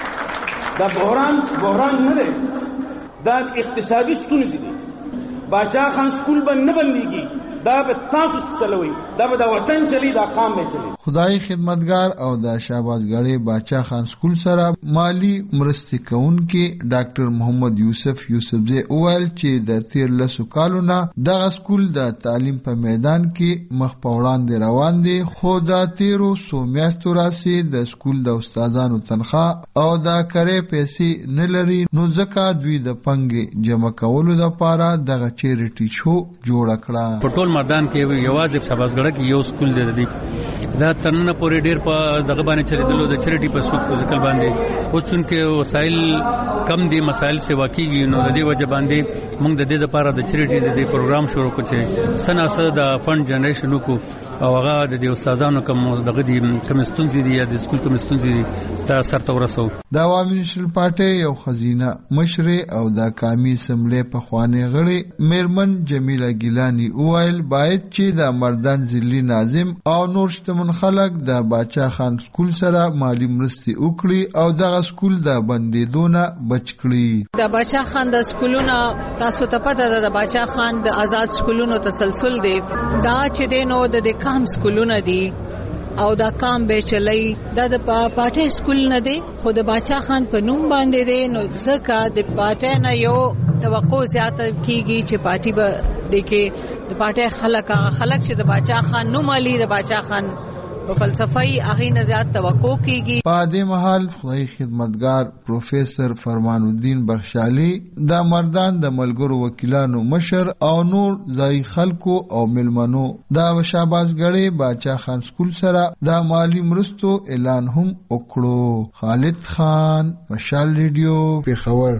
دا بحران نه دی دا اقتصادي ستونزې دي. باچا خان سکول به نه بنديږي دا به تاسو چلوي دا به د وطن چلی دا قام به چلی. خدای خدمتگار او د شابازګړې باچا خان سکول سره مالی مرستې کوونکي ډاکټر محمد یوسفزی اول چې د 13 کالونو دغه سکول د تعلیم په میدان کې مخ په وړاندې روان دي خو د 13 میاشتو راځي د سکول د استادانو تنخواه او د کرې پیسې نه لري نو ځکه دوی د پنګ جمع کولو لپاره دغه چیریټي شو جوړ کړه. په ټول مردان کې یوازې شابازګړه کې یو سکول دی دا ترنه پورې ډیر په دغه باندې چریدلو د چریټي په سوق ځکل باندې خو چونکه وسایل کم دي مسایل سیوا کیږي نو د دې وجه باندې موږ د دې لپاره د چریټي د پروګرام شروع کړ چې سناسه د فند جنریشن وکړو او هغه د استادانو کوم دغه دي کوم ستونزې دي یا د سکول کوم ستونزې دي تاسو سره ورسو. د عوامي نشل پارټي یو خزینه مشر او د قومي سملې په خوانې غړي میرمن جمیله ګیلانی اوایل باید چې د مردان ضلعي ناظم او نور شتمن خلک د باچا خان سکول سره مالی مرستې وکړي او دغه سکول د بندیدو نه بچ کړي. د باچا خان د سکولونو تاسو ته پته ده د باچا خان د آزاد سکولونو تسلسل دی دا چې دینو د کام سکولونه دي او دا کام به چلی دا د پاټه سکول نه دی خو د باچا خان په نوم باندې دی نو ځکه د پاټه نه یو توقع زیاته کیږي چې پارټي به دکې د پاټه خلک چې د باچا خان نوم علي د باچا خان په فلسفي هغه نه زیات توقع کیږي. په دې محل خدای خدمتگار پروفیسور فرمان الدین بخشالي د مردان د ملګرو وکیلانو مشر او نور ځای خلکو او ملمنو د شابازګړې باچا خان سکول سره د مالی مرستو اعلان هم وکړو. خالد خان مشال ریډیو پیښور.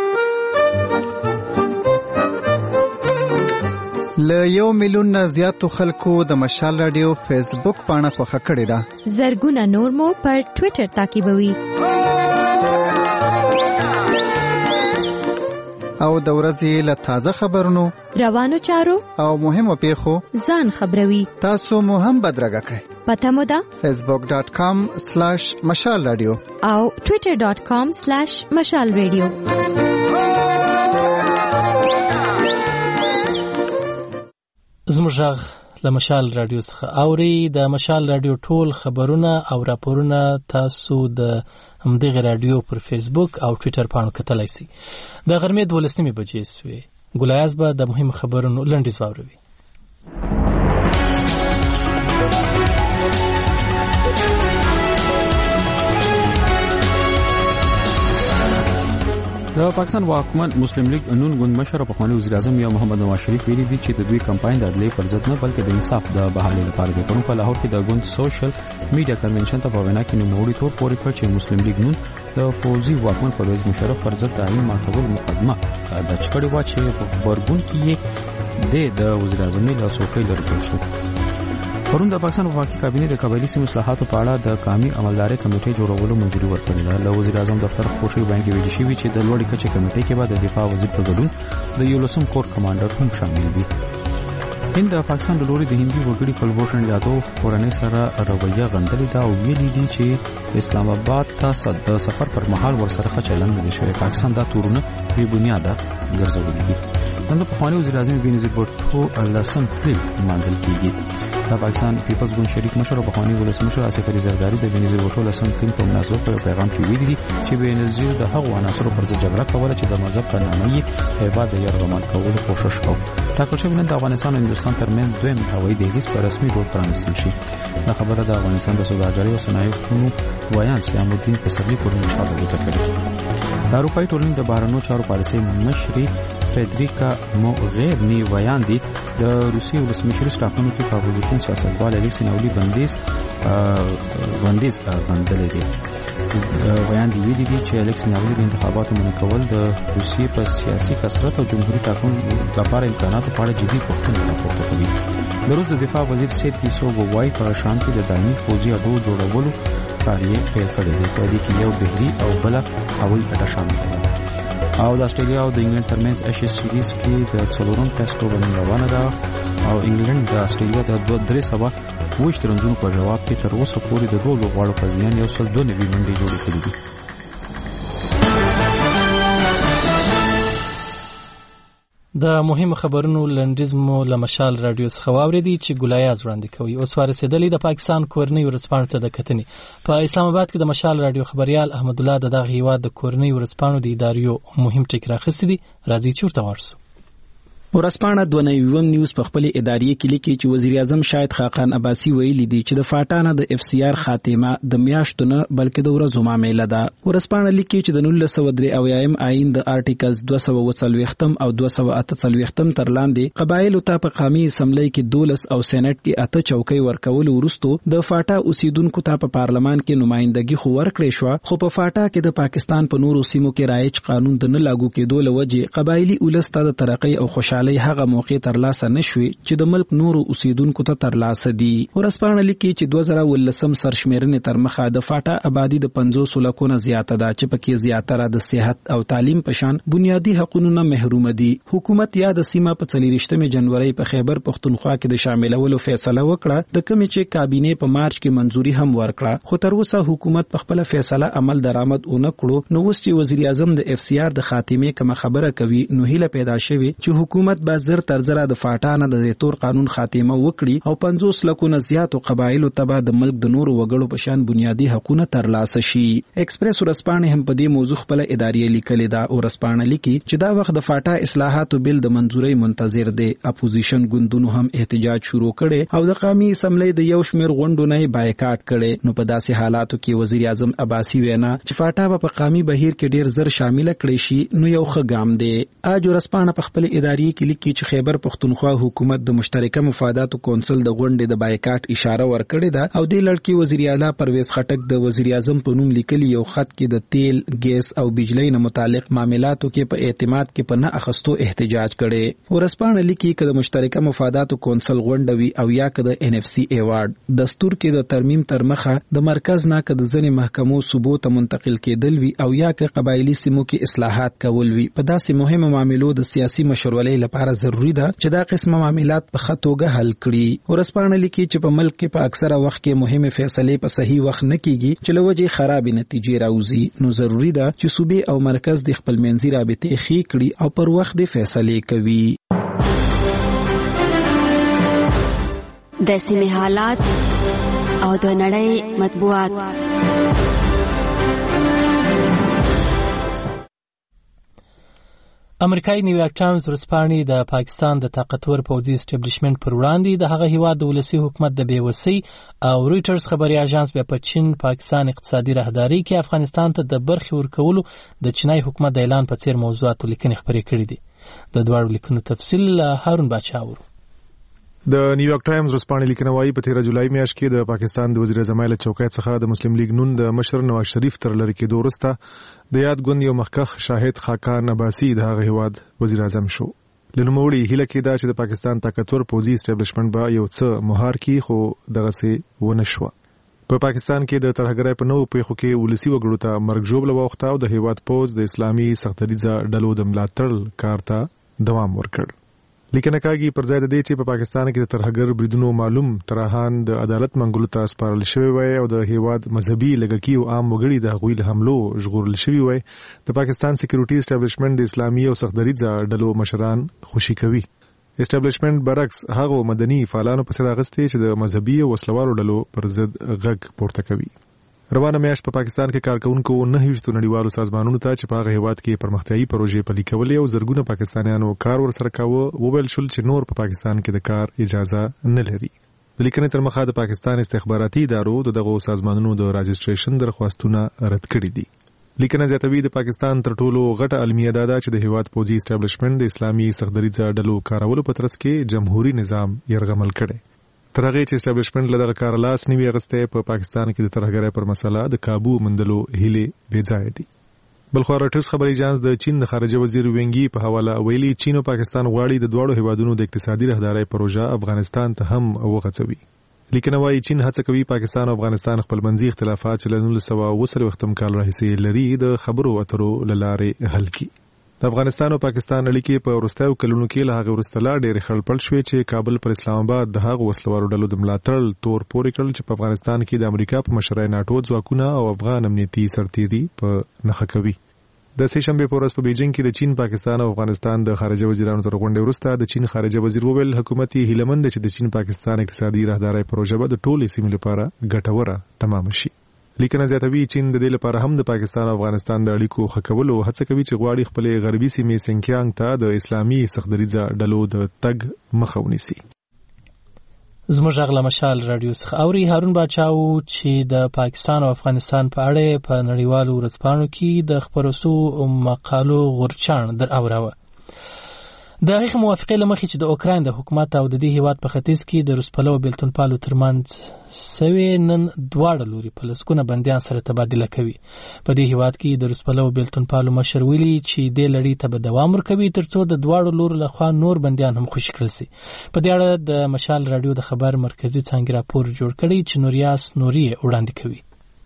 له 1 میلیون نه زیاتو خلکو د مشال رادیو فیسبوک پاڼه خوښه کړې ده. زرګونه نور مو پر ټوئیټر تعقیبوي. او د ورځې له تازه خبرونو روانو چارو او مهمو پیښو ځان خبروي. تاسو مو هم بدرګه کړئ. پته مو ده facebook.com/mashalradio او twitter.com/mashalradio. زموږ غږ له مشال رادیو څخه اوري. د مشال رادیو ټول خبرونه او راپورونه تاسو د همدغه رادیو پر فیسبوک او ټوئیټر باندې کتلای شئ. د غرمې 12 بجې سوې ګلایاز به د مهم خبرونو لنډیز واوروي. د پاکستان واکمن مسلم لیگ نون ګوند مشر او پخوانی وزیر اعظم یا محمد نواز شریف ویلي دي چې د دوی کمپاین د عدالت پر ضد نه بلکې د انصاف د بحالۍ لپاره دی. پرون په لاهور کې د ګوند سوشل میډیا کنونشن ته په وینا کې نوموړي تور پورې کړ چې مسلم لیگ نون د فوزي واکمن پرویز مشرف پر ضد د عین ماتول مقدمه درج کړې و چې په خبرګون کې د وزیر اعظم نه له څوکۍ لري شو. پرون د پاکستان وفاقي کابینې د قبایلي سیمو اصلاحاتو په اړه د قومي عملدارۍ کمیټې جوړولو منځوري ورکړې ده. له وزیر اعظم دفتر خوشي باندې ویل شوی چې د لوړې کچې کمیټې کې به د دفاع وزیر په ګډون د 11 کور کمانډر هم شامل دي. هند د پاکستان د لوري د هندي وګړي کلبوشن یادو کورنۍ سره رویه غندلې ده او ویلي دي چې اسلام آباد ته د سفر پر مهال ورسره ښه چلند نه شوی. پاکستان دا تورونه بې بنیاده ګرځولي دي. د پخوانی وزیر اعظم بینظیر بوټو لسم تلیل منځل کیږي. د پاکستان پیپلز ګوند شریک مشر او پخوانی ولسمشر آصف علي زرداری د بینظیر بوټو لسم تلیل په مناسبت په پیغام کې ویلي دي چې بینظیر د هغو عناصرو پر ضد جګړه کوله چې د مذهب په نامه یې هیواد د یرغمل کولو کوشش وکړ. ټاکل شوی نن د افغانستان او هندوستان ترمنځ دویم هوایي دهلیز په رسمي ډول پرانیستل شي. دا خبره د افغانستان د سوداګرۍ او صنایعو ویان سیام الدین پسرلی پورې مشابه وکړه. د اروپایي ټولنې د بهرنیو چارو پالیسۍ مشري فیدریکا موغیرني ویان دي د روسیې ولسمشر ټاکنو کې په اپوزیشن سیاستوال الیکسی ناولي بندیز غندلې دي. ویان دی ویلي دي چې الیکسی ناولي د انتخاباتو منع کول د روسیې په سیاسي کثرت او جمهوریت ټاکنو لپاره امکاناتو په اړه جدي پوښتنې راپورته کوي. د روس د دفاع وزیر سیرګي سوبو وایي په شام کې د دایمي پوځي اډو جوړولو کار یې پیل کړی دی. په دې کې یو بحري او بله هوایي اډه شامل ده. او د استرالیا او د انګلند ترمنځ ایشز سیریز کې د 4م ټیسټ لوبه روانه ده او انګلند د استرالیا د 3-0 رنونو په جواب کې تر اوسه پورې د دوه لوبغاړو په زیان 102 منډې جوړې کړې دي. د مهم خبرونو لنډیز مو له مشال رادیو څخه واورېدي چې ګلایاز وړاندې کوي. اوس ورسېدلې د پاکستان کورنۍ ورځپاڼو ته د کتنې. په اسلام آباد کې د مشال رادیو خبريال احمد الله د دغه هیواد د کورنۍ ورځپاڼو د اداریو مهم ټکی راخستې دي. راځي چې ورته ورسو. ورځپاڼه 29 نیوز په خپل ادارې کې لیکي چې وزیر اعظم شاهد خاقان عباسي ویلي دي چې د فاټانه د اف سی آر خاتمه د میاشتو نه بلکې د ورځو معاملې ده. ورځپاڼه لیکي چې د 1903 آئین د آرټیکلز 240 او 248 تر لاندې قبایل ته په قومي اسمبلی کې 12 او سېنات کې 8 چوکۍ ورکول وروسته د فاټا اوسیدونکو ته په پارلمان کې نمائندګي خو ورکړې شو. خو په فاټا کې د پاکستان په نورو سیمو کې رایج قانون د نه لاګو کېدو لوجه قبایلی ولسته د ترقۍ او خوشحالي هغه موقع ترلاسه نشوي چې د ملک نورو اوسیدونکو ته ترلاسه دي. ورځپاڼه لیکي چې 2019 سرشمیرنې تر مخه د فاټا آبادی د 50 لکونه زیاته ده چې پکې زیاتره د صحت او تعلیم په شان بنیادی حقوقو نه محروم دي. حکومت یا د سیمه په 23 جنوري په خیبر پختونخوا کې د شاملولو فیصله وکړه د کومې چې کابینه په مارچ کې منځوري هم ورکړه. خو تر اوسه حکومت په خپل فیصله عمل درآمد ونه کړو. نو اوس چې وزیر اعظم د اف سی آر د خاتمه کوم خبره کوي نو هیله پیدا شوه چې حکومت به زر تر زره د فاټانه د تور قانون خاتمه وکړي او 50 لکونه زیاتو قبایلو ته د ملک د نورو وګړو په شان بنیادی حقوقونه ترلاسه شي. ایکسپریس ورځپاڼه هم په دې موضوع خپل ادارې لیکلې ده. ورځپاڼه لیکي چې دا وخت د فاټا اصلاحاتو بل د منځوري منتظر دی. اپوزیشن ګوندونو هم احتجاج شروع کړي او د قومي اسمبلی د یو شمېر غونډو نه بایکاټ کړي. نو په داسې حالاتو کې وزیر اعظم عباسي وینا چې فاټا په قومي بهیر کې ډیر زر شامل کړي شي نو یو ښه ګام دی. اج ورځپاڼه په خپل ادارې کې لیکي چې خیبر پختونخوا حکومت د مشترکه مفاداتو کونسل د غونډې د بایکاټ اشاره ورکړې ده او د لړکی وزیر اعلی پرویز خټک د وزیر اعظم په نوم لیکلي یو خط کې د تیل، ګیس او بجلی نه متعلق معاملاتو کې په اعتماد کې په نه اخستو احتجاج کړي. ورځپاڼه لیکي چې د مشترکه مفاداتو کونسل غونډوي او یا که د ان اف سی ایوارډ دستور کې د ترمیم تر مخه د مرکز نه که د ځنې محکمو صوبو ته منتقل کېدل وي او یا که قبایلی سیمو کې اصلاحات کول وي. په داسې مهمه معاملو د سیاسي مشورولۍ لپاره ضروری ده چې دا قسمه معاملات په خطوګه حل کړي. ورځپاڼه لیکي چې په ملک کې په اکثره وخت کې مهمه فیصله په صحیح وخت نه کیږي چې لوجه خراب نتیجې راوځي. نو ضروری ده چې صوبې او مرکز د خپل منځي رابطې ښې کړي او پر وخت د فیصله کوي. د سیمې حالات او د نړۍ مطبوعات. امریکایي نیویارک ټایمز ورځپاڼې د پاکستان د طاقتور پوځي اسټابلیشمنت پر وړاندې د هغه هیواد د ولسي حکومت د بېوسۍ او رویټرز خبري اژانس بیا په چین پاکستان اقتصادي راهداري کې افغانستان ته د برخې ورکولو د چینای حکومت د اعلان په څیر موضوعاتو لیکنې خبرې کړې دي. د دواړو لیکنو تفصیل هارون باچا اورو. د نیویارک ټایمز ورځپاڼې لیکنه وايي په 13 جولای میاشت کې د پاکستان د وزیر اعظم له چوکۍ څخه د مسلم لیگ نون د مشر نواز شریف تر لری کېدو وروسته د یاد ګوند یو مخکښ شاهد خاقان عباسي د هغه هیواد وزیر اعظم شو. لنوموړي هیله کېده چې د پاکستان طاقتور پوځي اسټابلیشمنت به یو څه مهار کړي، خو دغه څه ونه شو. په پاکستان کې د ترهګرۍ په نوو پیښو کې ولسی وګړو ته مرګ ژوبله واوښته او د هیواد پوځ د اسلامي سختدریځه ډلو د ملاتړ کار ته دوام ورکړ. لیکنه کاږي پر ځای د دې چې په پاکستان کې د ترهګر بریدونو معلوم ترهان د عدالت منګولو ته سپارل شوی وي او د هیواد مذهبي لږکي او عام وګړي د هغوی له حملو ژغورل شوی وي، د پاکستان سکیورټي اسټابلیشمنت د اسلامي او سختدریځه ډلو مشران خوشي کوي. اسټابلیشمنت برعکس هغه مدني فعالانو په سر اغستې چې د مذهبي او وسلوالو ډلو پر ضد غږ پورته کوي. روانه میاشت په پاکستان کې کارکونکو 9 نړیوالو سازمانونو ته چې په هغه هیواد کې پرمختیایي پروژې پلي کولې او زرګونه پاکستانیانو کار ورسره کاوه، وویل شول چې نور په پاکستان کې د کار اجازه نه لري. د لیکنې تر مخه د پاکستان استخباراتي ادارو دغه سازمانونو د راجستریشن درخواستونه رد کړي دي. لیکنه زیاتوي د پاکستان تر ټولو غټه علمي اداره چې د هیواد پوځي اسټابلیشمنت د اسلامي سختدریځه ډلو کارولو په ترڅ کې جمهوریت نظام یرغمل کړي. تر هغه چې اسټابلیشمنت له دغه کار لاس نیوي اغسته په پاکستان کې د ترهګرۍ پر مسله د کابو مندلو هیله بې ځای دي. بلخو رویټرز خبري اژانس د چین د خارجه وزیر وینګي په حواله ویلي چین او پاکستان غواړي د دواړو هیوادونو د اقتصادي راهدارۍ پروژه افغانستان ته هم وغځوي. لیکنه وايي چین هڅه کوي پاکستان او افغانستان خپلمنځي اختلافات چې له 1990 کال راهیسې لري د خبرو اترو له لارې حل کړي. د افغانستان او پاکستان اړیکې په وروستیو کلونو کې له هغه وروسته لا ډېرې خړپړ شوې چې کابل پر اسلام آباد د هغو وسلوالو ډلو د ملاتړ تور پورې کړل چې په افغانستان کې د امریکا په مشرۍ ناټو ځواکونه او افغان امنیتي سرتیري په نښه کوي. د سې شنبې په ورځ په بیجینګ کې د چین، پاکستان او افغانستان د خارجه وزیرانو تر غونډې وروسته د چین خارجه وزیر وویل حکومت یې هیله مند چې د چین پاکستان اقتصادي راهدارۍ پروژه به د ټولې سیمې لپاره ګټوره تمام شي. لیکنه زیاتوي چین د دې لپاره هم د پاکستان او افغانستان د اړیکو ښه کولو هڅه کوي چې غواړي خپل غربي سیمې سنکیانګ ته د اسلامي سختدریځه ډلو د تګ مخه ونیسي. زموږ غلا مشال رادیو څخه اوري هارون باچاو چې د پاکستان او افغانستان په اړه په نړیوالو ورځپاڼو کې د خبرسو مقالو غورچاڼ در اوراوه. د هغه موافقې لمخې چې د اوکراین د حکومت او د دې هیواد په ختیځ کې د روسپلو او بیلتونپالو ترمنځ سوي نن دواړه لوري په لسګونه بندیان سره تبادله کوي. په دې هیواد کې د روسپلو او بیلتونپالو مشر ویلي چې دې لړۍ ته به دوام ورکوي ترڅو د دواړو لورو لخوا نور بندیان هم خوشي کړل شي. په دې اړه د مشال رادیو د خبر مرکزی څانګه راپور جوړ کړی چې نوریاس نوري وړاندې کوي.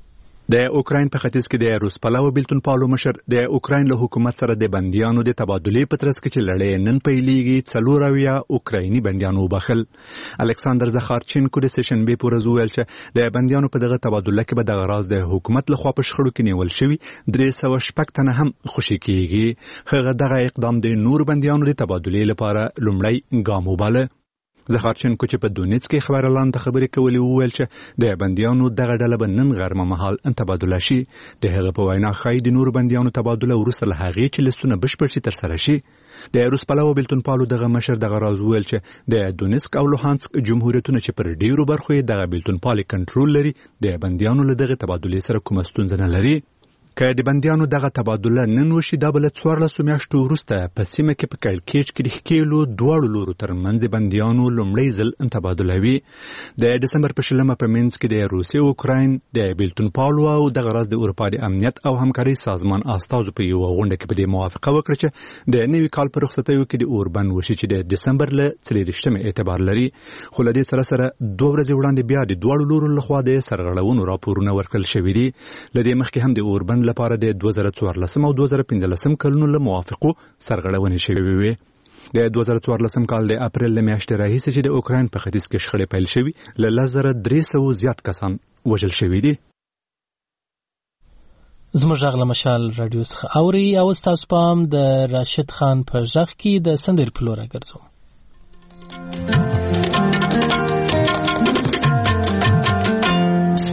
د اوکراین په ختیځ کې د روسپلو او بیلتونپالو مشر د اوکراین له حکومت سره د بندیانو د تبادلې په ترڅ کې چې لړۍ نن پیلېږي 4 اوکرایني بندیانو وبخل. الکساندر زخارچینکو د سشنبې په ورځ وویل چې د بندیانو په دغه تبادله کې به د غراض د حکومت لخوا په شخړو کې نیول شوي 306 تنه هم خوشي کیږي. هغه دغه اقدام د نور بندیانو د تبادلې لپاره لومړی ګام وباله. زخارچینکو چې په دونیتسک خبرلاند ته خبرې کولې وویل چې د بندیانو دغه ډله به نن غرمه مهال تبادله شي. د هغه په وینا ښایي د نورو بندیانو تبادله وروسته له هغې چې لستونه بشپړ شي ترسره شي. د روسپلو او بیلتونپالو دغه مشر دغه راز وویل چې د دونیتسک او لوهانسک جمهوریتونه چې پر ډیرو برخو یې دغه بیلتونپالي کنټرول لري د بندیانو له دغه تبادلې سره کومه ستونزه نه لري. که د بندیانو دغه تبادله نن وشي دا به له 14 میاشتو وروسته په سیمه کې په کړکېچ کې د ښکېلو دواړو لورو ترمنځ د بندیانو لومړی ځل تبادله وي. د دسمبر په 20 په منځ کې د روسیې او اوکراین د بیلتونپالو او دغه راز د اروپا د امنیت او همکارۍ سازمان استازو په یوه غونډه کې په دې موافقه وکړه چې د نوي کال په رخصتیو کې د اوربند وشي چې د دسمبر له 23 اعتبار لري. خو له دې سره 2 ورځې وړاندې بیا د دواړو لورو لخوا د سرغړونو راپورونه ورکړل شوي دي. له دې مخکې هم د اوربند لپاره د 2014 او 2015 کلونو له موافقو سرغړونې شوې وي. د 2014 کال د اپریل میاشتې راهیسې چې د اوکراین په ختیځ کې شخړې پیل شوي له 1300 زیات کسان وژل شوي دي. زموږ غلا مشال رادیو څخه اوري او تاسو پام د راشد خان په ځخ کې د سندر پلورا ګرځو.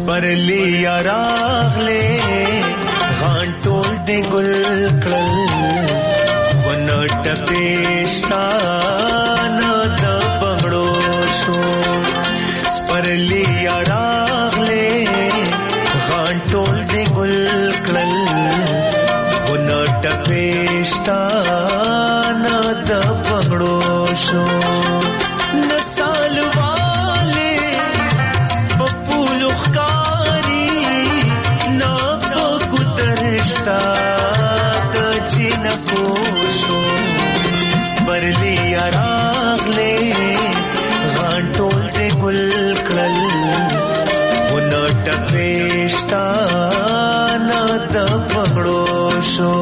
سپرلی راغله غانټول دې ګل کړل ونټ پېشتا نه د بغړو شو سپرلی راغله غانټول دې ګل کړل ونټ پېشتا نه د بغړو شو نسال والے پپول خکاری نا پکترشتا د جن کوشو سپرلی راغله غانټول دې ګل کړل ونټ پېشتا نه د بغړو شو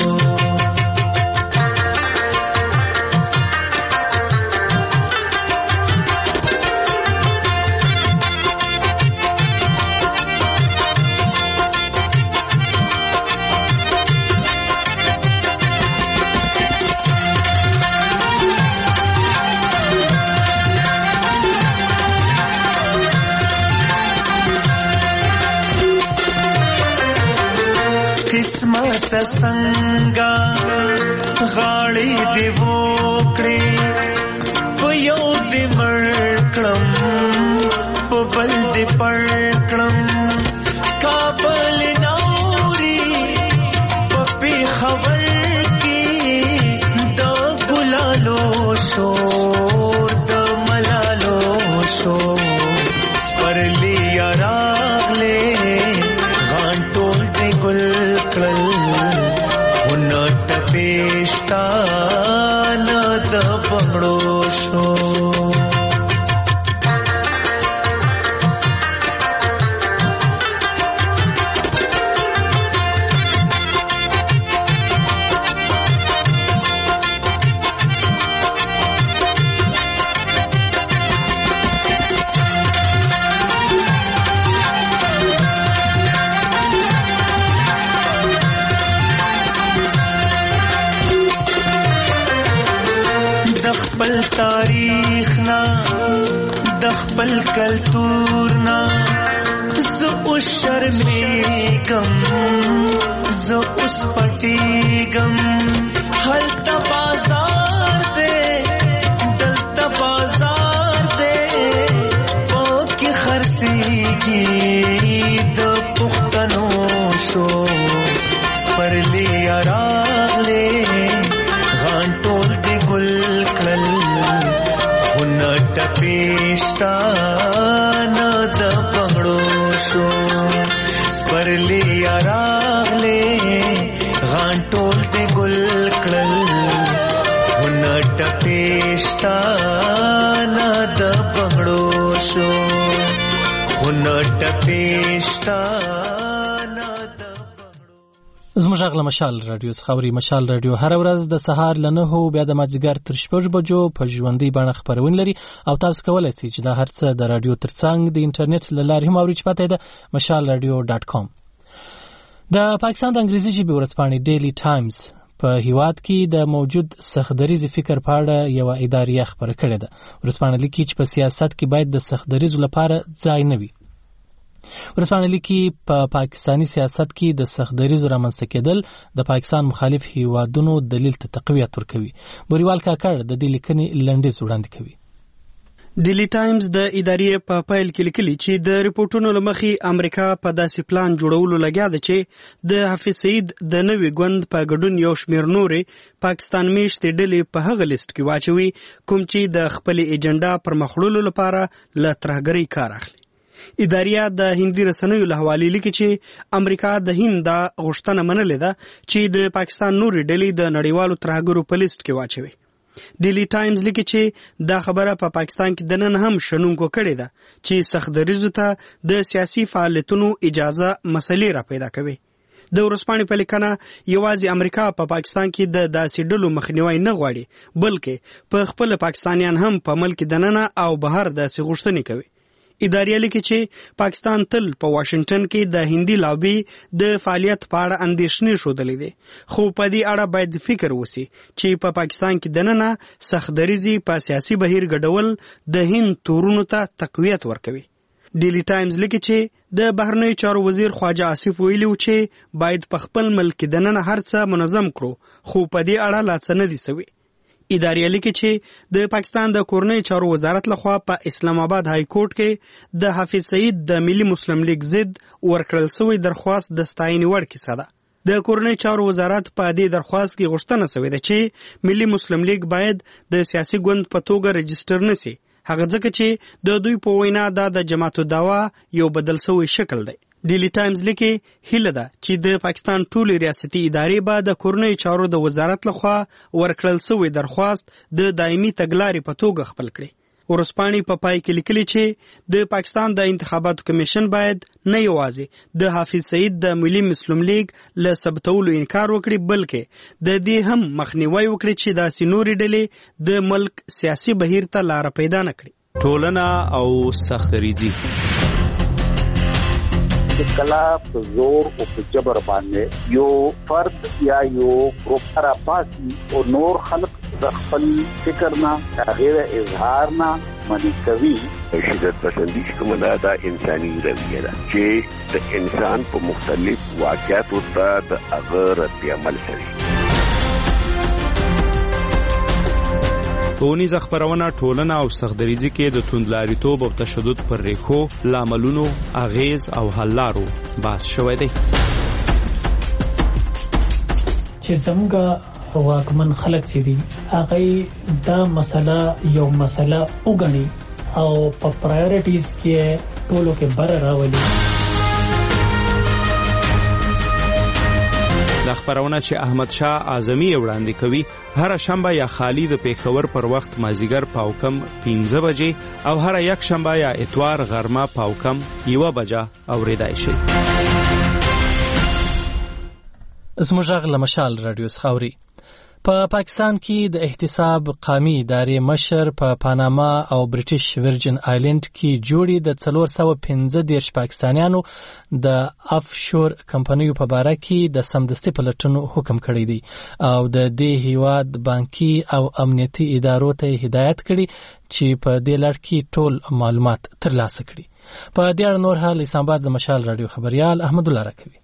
قسمت څنګه غاړې دی وکړې په یو دې مړکړم په بل دې پړکړم کابل نوري په پېښور کې د ګلالو شور د ملالو شور سپرلی راغله غانټول دې ګل ونټ پېشتا نه د بغړو شو خپل تاریخ نا د خپل کلتور نا زه اوس شرمېږم زه اوس پټېږم هلته بازار دی دلته بازار دی پکې خرڅېږي د پښتنو شو سپرلی راغله غانټول دې ګل کړل ونټ پېشتا نه د بغړو شو سپرلی راغله غانټول دې ګل کړل ونټ پېشتا نه د بغړو شو ونټ پېشتا زموږ غږ له مشال رادیو څخه اوري. مشال رادیو هر ورځ د سهار له 9 بیا د مازدیګر تر 6 بجو په ژوندۍ بڼه خپرونه لري او تاسو کولای شئ چې دا هر څه د رادیو ترڅنګ د انټرنیټ له لارې هم اورئ چې پته ده mashalradio.com. د پاکستان د انګریزي ژبې ورځپاڼې ډیلی ټایمز په هیواد کې د موجود سختدریز فکر په اړه یو اداریه خبره کړې ده. ورځپاڼه لیکي چې په سیاست کې باید د سختدریزو لپاره ځای نه وي. ورځپاڼه لیکي په پاکستانی سیاست کې د سختدریزو رامنځته کېدل د پاکستان مخالف هیوادونو دلیل ته تقویت ورکوي. بوریوال کاکړ د دې لیکنې لنډیز وړاندې کوي. ډیلی ټایمز د ادارې په پیل کې لیکلي چې د ریپورتونو لمخې امریکا په داسې پلان جوړولو لګیا ده چې د حافظ سعید د نوې ګوند په ګډون یو شمېر نورې پاکستان میشتې ډلې په هغه لیست کې واچوي کوم چې د خپلې ایجنډا پر مخ وړلو لپاره له ترهګرۍ کار اخلي. اداریه د هندي رسنیو له حوالې لیکي چې امریکا د هند دا غوښتنه منلې ده چې د پاکستان نورې ډلې د نړیوالو ترهګرو په لیست کې واچوي. ډیلی ټایمز لیکي چې دا خبره په پاکستان کې د نن هم شنونکو کړې ده چې سختدریزو ته د سیاسي فعالیتونو اجازه مسلې را پیدا کوي. د ورځپاڼې په لیکنه یوازې امریکا په پاکستان کې د داسې ډلو مخنیوی نه غواړي بلکې په خپل پاکستانیان هم په ملک دننه او بهر داسې غوښتنې کوي. اداریه لیکي چې پاکستان تل په واشنگټن کې د هندي لابي د فعالیت په اړه اندېښنې ښودلې دي خو په دې اړه باید فکر وشي چې په پاکستان کې دننه سختدریزي په سیاسي بهیر ګډول د هند تورونو ته تقویت ورکوي. ډیلی ټایمز لیکي چې د بهرنی چارو وزیر خواجه آصف ویلي چې باید په خپل ملک دننه هر څه منظم کړو خو په دې اړه لا څه نه دي سوي. ادارې لیکي چې د پاکستان د کورنۍ چارو وزارت لخوا په اسلام آباد های کورټ کې د حافظ سعید د ملي مسلم لیگ ضد ورکړل شوی درخواست د ستاینې وړ کیسه ده. د کورنۍ چارو وزارت په دې درخواست کې غوښتنه شوې ده چې ملي مسلم لیگ باید د سیاسي ګوند په توګه رجسټر نشي، هغه ځکه چې د دوی په وینا دا د جماعت الدعوا یو بدل شوی شکل دی. ډیلی ټایمز لیکي هیله ده چې د پاکستان ټولې ریاستي ادارې به د کورنۍ چارو د وزارت لخوا ورکړل شوی درخواست د دایمي تګلارې په توګه خپل کړي. ورسپانې په پای کې لیکلي چې د پاکستان د انتخاباتو کمیشن باید نه یوازې د حافظ سعید د ملي مسلم لیگ له ثبتولو انکار وکړي بلکې د دې هم مخنیوي وکړي چې داسې نورې ډلې د ملک سیاسي بهیر ته لار پیدا نه کړي. ټولنه او سختریزي کلا په زور او په جبر باندې یو فرد یا یو گروپ را پاسي او نور خلق د خپل فکر نه غیر اظهار نه منی کوي. شدت پسندی کومه دا انساني رویه ده چې د انسان په مختلف واقعاتو ته د هغه رد عمل کوي. ټولنیز خبرونه ټولنه او سختدریزي کې د توندلاریتوب او تشدد پر ریښو لاملونو اغیز او حل لارو بحث شوی دی. چې زموږ واکمن خلک چې دي هغه دا مسله یو مسله وګڼي او په پرایورټیز کې ټولو کې بر راولي. د خبرونه چې احمد شاه اعظمي وړاندې کوي هر شنبه یا خالی د پیښور پر وخت مازیګر پاوکم 15 بجې او هر یک شنبه یا اتوار غرمه پاوکم 1 بجه اوریدای شي. زموږ غږ له مشال رادیو خاوري. په پاکستان کې د احتساب قومي ادارې مشر په پاناما او برټش ورجن آیلند کې جوړې د 415 پاکستانیانو د افشور کمپنیو په باره کې د سمدستي پلټنو حکم کړی دی او د دې هیواد بانکي او امنیتي ادارو ته هدایت کړي چې په دې لړ کې ټول معلومات ترلاسه کړي. په دې اړه نور حال اسلام آباد د مشال رادیو خبريال احمد الله راکوي.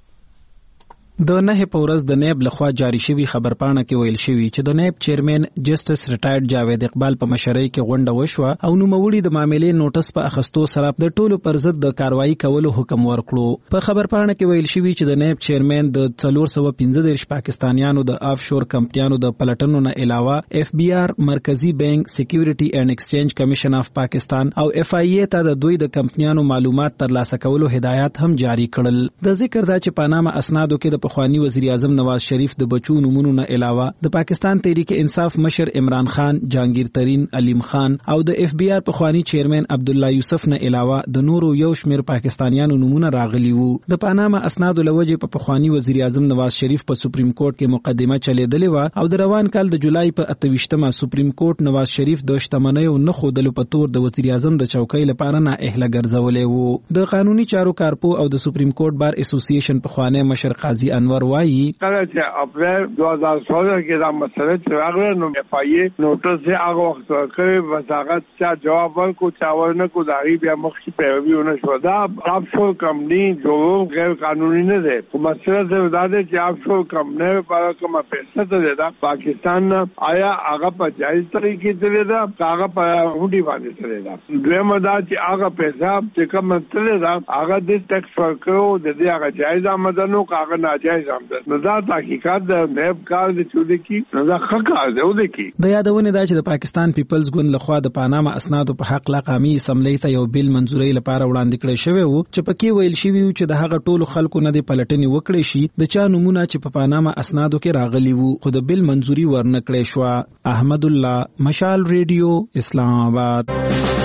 د نه په ورځ د نیب لخوا جاری شوی خبرپاڼه کې ویل شوی چې د نیب چیرمن جسټس ریټایرډ جاوید اقبال په مشرۍ کې غونډه وشوه او نوموړي د معاملې نوټس په اخستو سره د ټولو پر ضد د کاروایی کولو حکم ورکړو. په خبرپاڼه کې ویل شوی چې د نیب چیرمن د 415 پاکستانیانو د آفشور کمپنیانو د پلټنو نه علاوه اف بی آر مرکزی بانک سکیورټي اینڈ ایکسچینج کمیشن اف پاکستان او اف آی ای ته د دوی د کمپنیانو معلومات ترلاسه کولو هدایت هم جاری کړل. د ذکر دا چې پاناما اسنادو کې د پخوانی وزیر اعظم نواز شریف د بچو نمونو نه علاوه د پاکستان تحریک انصاف مشر عمران خان، جهانگیر ترین، علیم خان او د اف بی آر پخوانی چیرمن عبد الله یوسف نه علاوه د نورو یو شمیر پاکستانیانو نمونه راغلي وو. د پاناما اسنادو لوجه په پخوانی وزیر اعظم نواز شریف په سپریم کورټ کې مقدمه چلیدلې و او د روان کال د جولای په 28مه سپریم کورټ نواز شریف د شتمنیو نه خودلو په تور د وزیر اعظم د چوکۍ لپاره نه اهله ګرځولې وو. د قانوني چارو کارپو او د سپریم کورټ بار اسوسییشن پخوانی مشر قاضي انور وايي کله چې اپریل 2016 کې دا مسله چې راغله نو اف آی ای نوټس یې هغه وخت ورکړی وزارت چې جواب ورکړو چې ورنه کو داغي بیا مخکې پیروي ونه شو. دا افشور کمپنی جو غیر قانوني نه ده. خو مسله دا ده چې افشور کمپنی په کومه پیسې ته ده پاکستان آیا هغه په جایز طریقې ته ده هغه په هډي باندې ته ده. دویمه دا چې هغه پیسې چې کوم ته ده هغه د ټیکس ورکړو د دې هغه جایز آمدنو هغه ناجایز آمدنو دا تحقیقات د نیب کار د چودي کی دا خکار دی ودی کی. د یادونه دا چې د پاکستان پیپلز ګوند لخوا د پاناما اسنادو په حق لا قومي اسمبلی ته یو بیل منزوري لپاره وړاندې کړی شوی وو چې پکې ویل شوی وو چې د هغه ټولو خلکو نه د پلټنې وکړي شي د چا نمونه چې په پاناما اسنادو کې راغلي وو خو د بیل منزوري ورنه کړی شو. احمد الله، مشال ریډیو، اسلام آباد.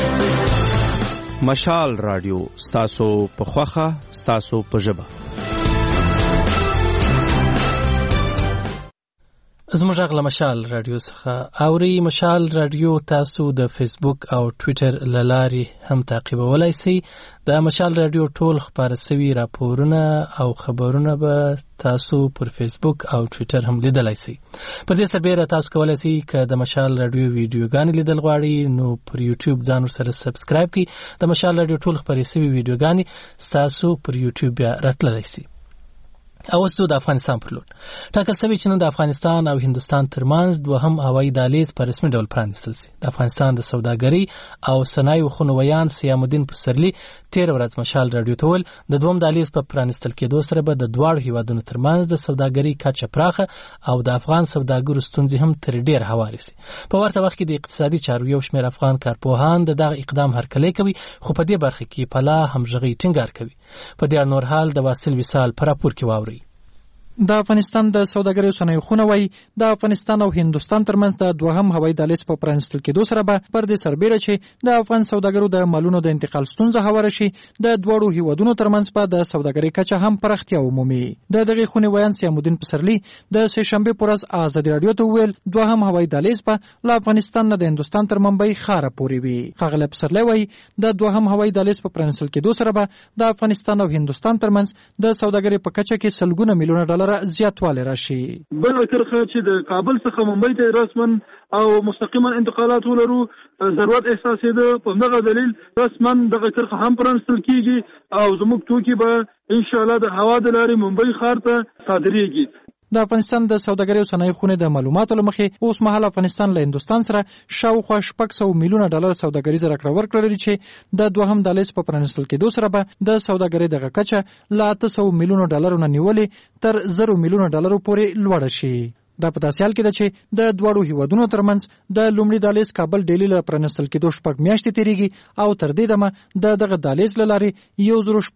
مشال رادیو ستاسو په خوخه ستاسو په ژبه. زموږ غږ له مشال رادیو څخه اوري. مشال رادیو تاسو د فیسبوک او ټویټر له لارې هم تعقیبولای شئ. د مشال رادیو ټول خبر سوي راپورونه او خبرونه به تاسو پر فیسبوک او ټویټر هم لیدلای شئ. په دې سربېره تاسو کولای شئ که د مشال رادیو ویډیوګانې لیدل غواړئ نو پر یوټیوب ځان ورسره سبسکرایب کړئ. د مشال رادیو ټول خبرې سوي ویډیوګانې تاسو پر یوټیوب بیا راتللی شئ. او اوس د افغانستان پر لور ټاکل شوی چې نن د افغانستان او هندوستان ترمنځ دوهم هوایي دهلیز په رسمي ډول پرانیستل شي. د افغانستان د سوداګرۍ او صنایعو خونویان سیام الدین پسرلي 13 ورځ مشال رادیو ته ویل د دوهم دهلیز په پرانیستل کېدو سره به د دواړو هیوادونو ترمنځ د سوداګرۍ کچه پراخه او د افغان سوداګرو ستونزې هم تر ډېر هوارې شي. په ورته وخت کې د اقتصادي چارو یو شمېر افغان کارپوهان د دغه اقدام هرکلی کوي، خو په دې برخه کې په لا همغږۍ ټینګار کوي. په دې نور حال د واصل وصال په راپور کې واورئ. د افغانستان د سوداګرۍ صنایع خونه وایي د افغانستان او هندوستان ترمنځ د دوهم هوایي دهلیز په پرانیستل کېدو سره به پر دې سربېره چې د افغان سوداګرو د مالونو د انتقال ستونزه هواره شي، د دواړو هیوادونو ترمنځ به د سوداګرۍ کچه هم پراختیا ومومي. د دغې خونې ویان سیام الدین پسرلي د سه شنبې پر ورځ ازادي راډیو ته وویل دوهم هوایي دهلیز به له افغانستان نه د هندوستان تر منبع خاره پورې وي. ښاغلی پسرلی وایي د دوهم هوایي دهلیز په پرانیستل کېدو سره به د افغانستان او هندوستان ترمنځ د سوداګرۍ په کچه کې سلګونه میلیونه ډالر زیاتوالی راشي. بل کرخه چې د کابل څخه ممبئی ته رسما او مستقیما انتقالات ولرو ضرورت احساسېده. په دغه دلیل رسما دغه کرخه هم پرانیستل کیږي او زموږ توکي به ان شاء الله د هوا د لارې ممبئی ښار ته صادریږي. د افغانستان د سوداګرۍ او صنایع خونې د معلوماتو له مخې اوس مهال افغانستان له هندوستان سره شاوخوا 600 میلیونه ډالر سوداګریزه راکړه ورکړه لري چې د دوهم دهلیز په پرانیستل کېدو سره به د سوداګرۍ دغه کچه له 800 میلیونه ډالرو نه نیولې تر 0 میلیونه ډالرو پورې لوړه شي. دا په داسې حال کې ده چې د دواړو هیوادونو ترمنځ د لومړي دهلیز کابل ډیلی له پرانیستل کېدو 6 میاشتې تیریږي او تر دې دمه دغه دهلیز له لارې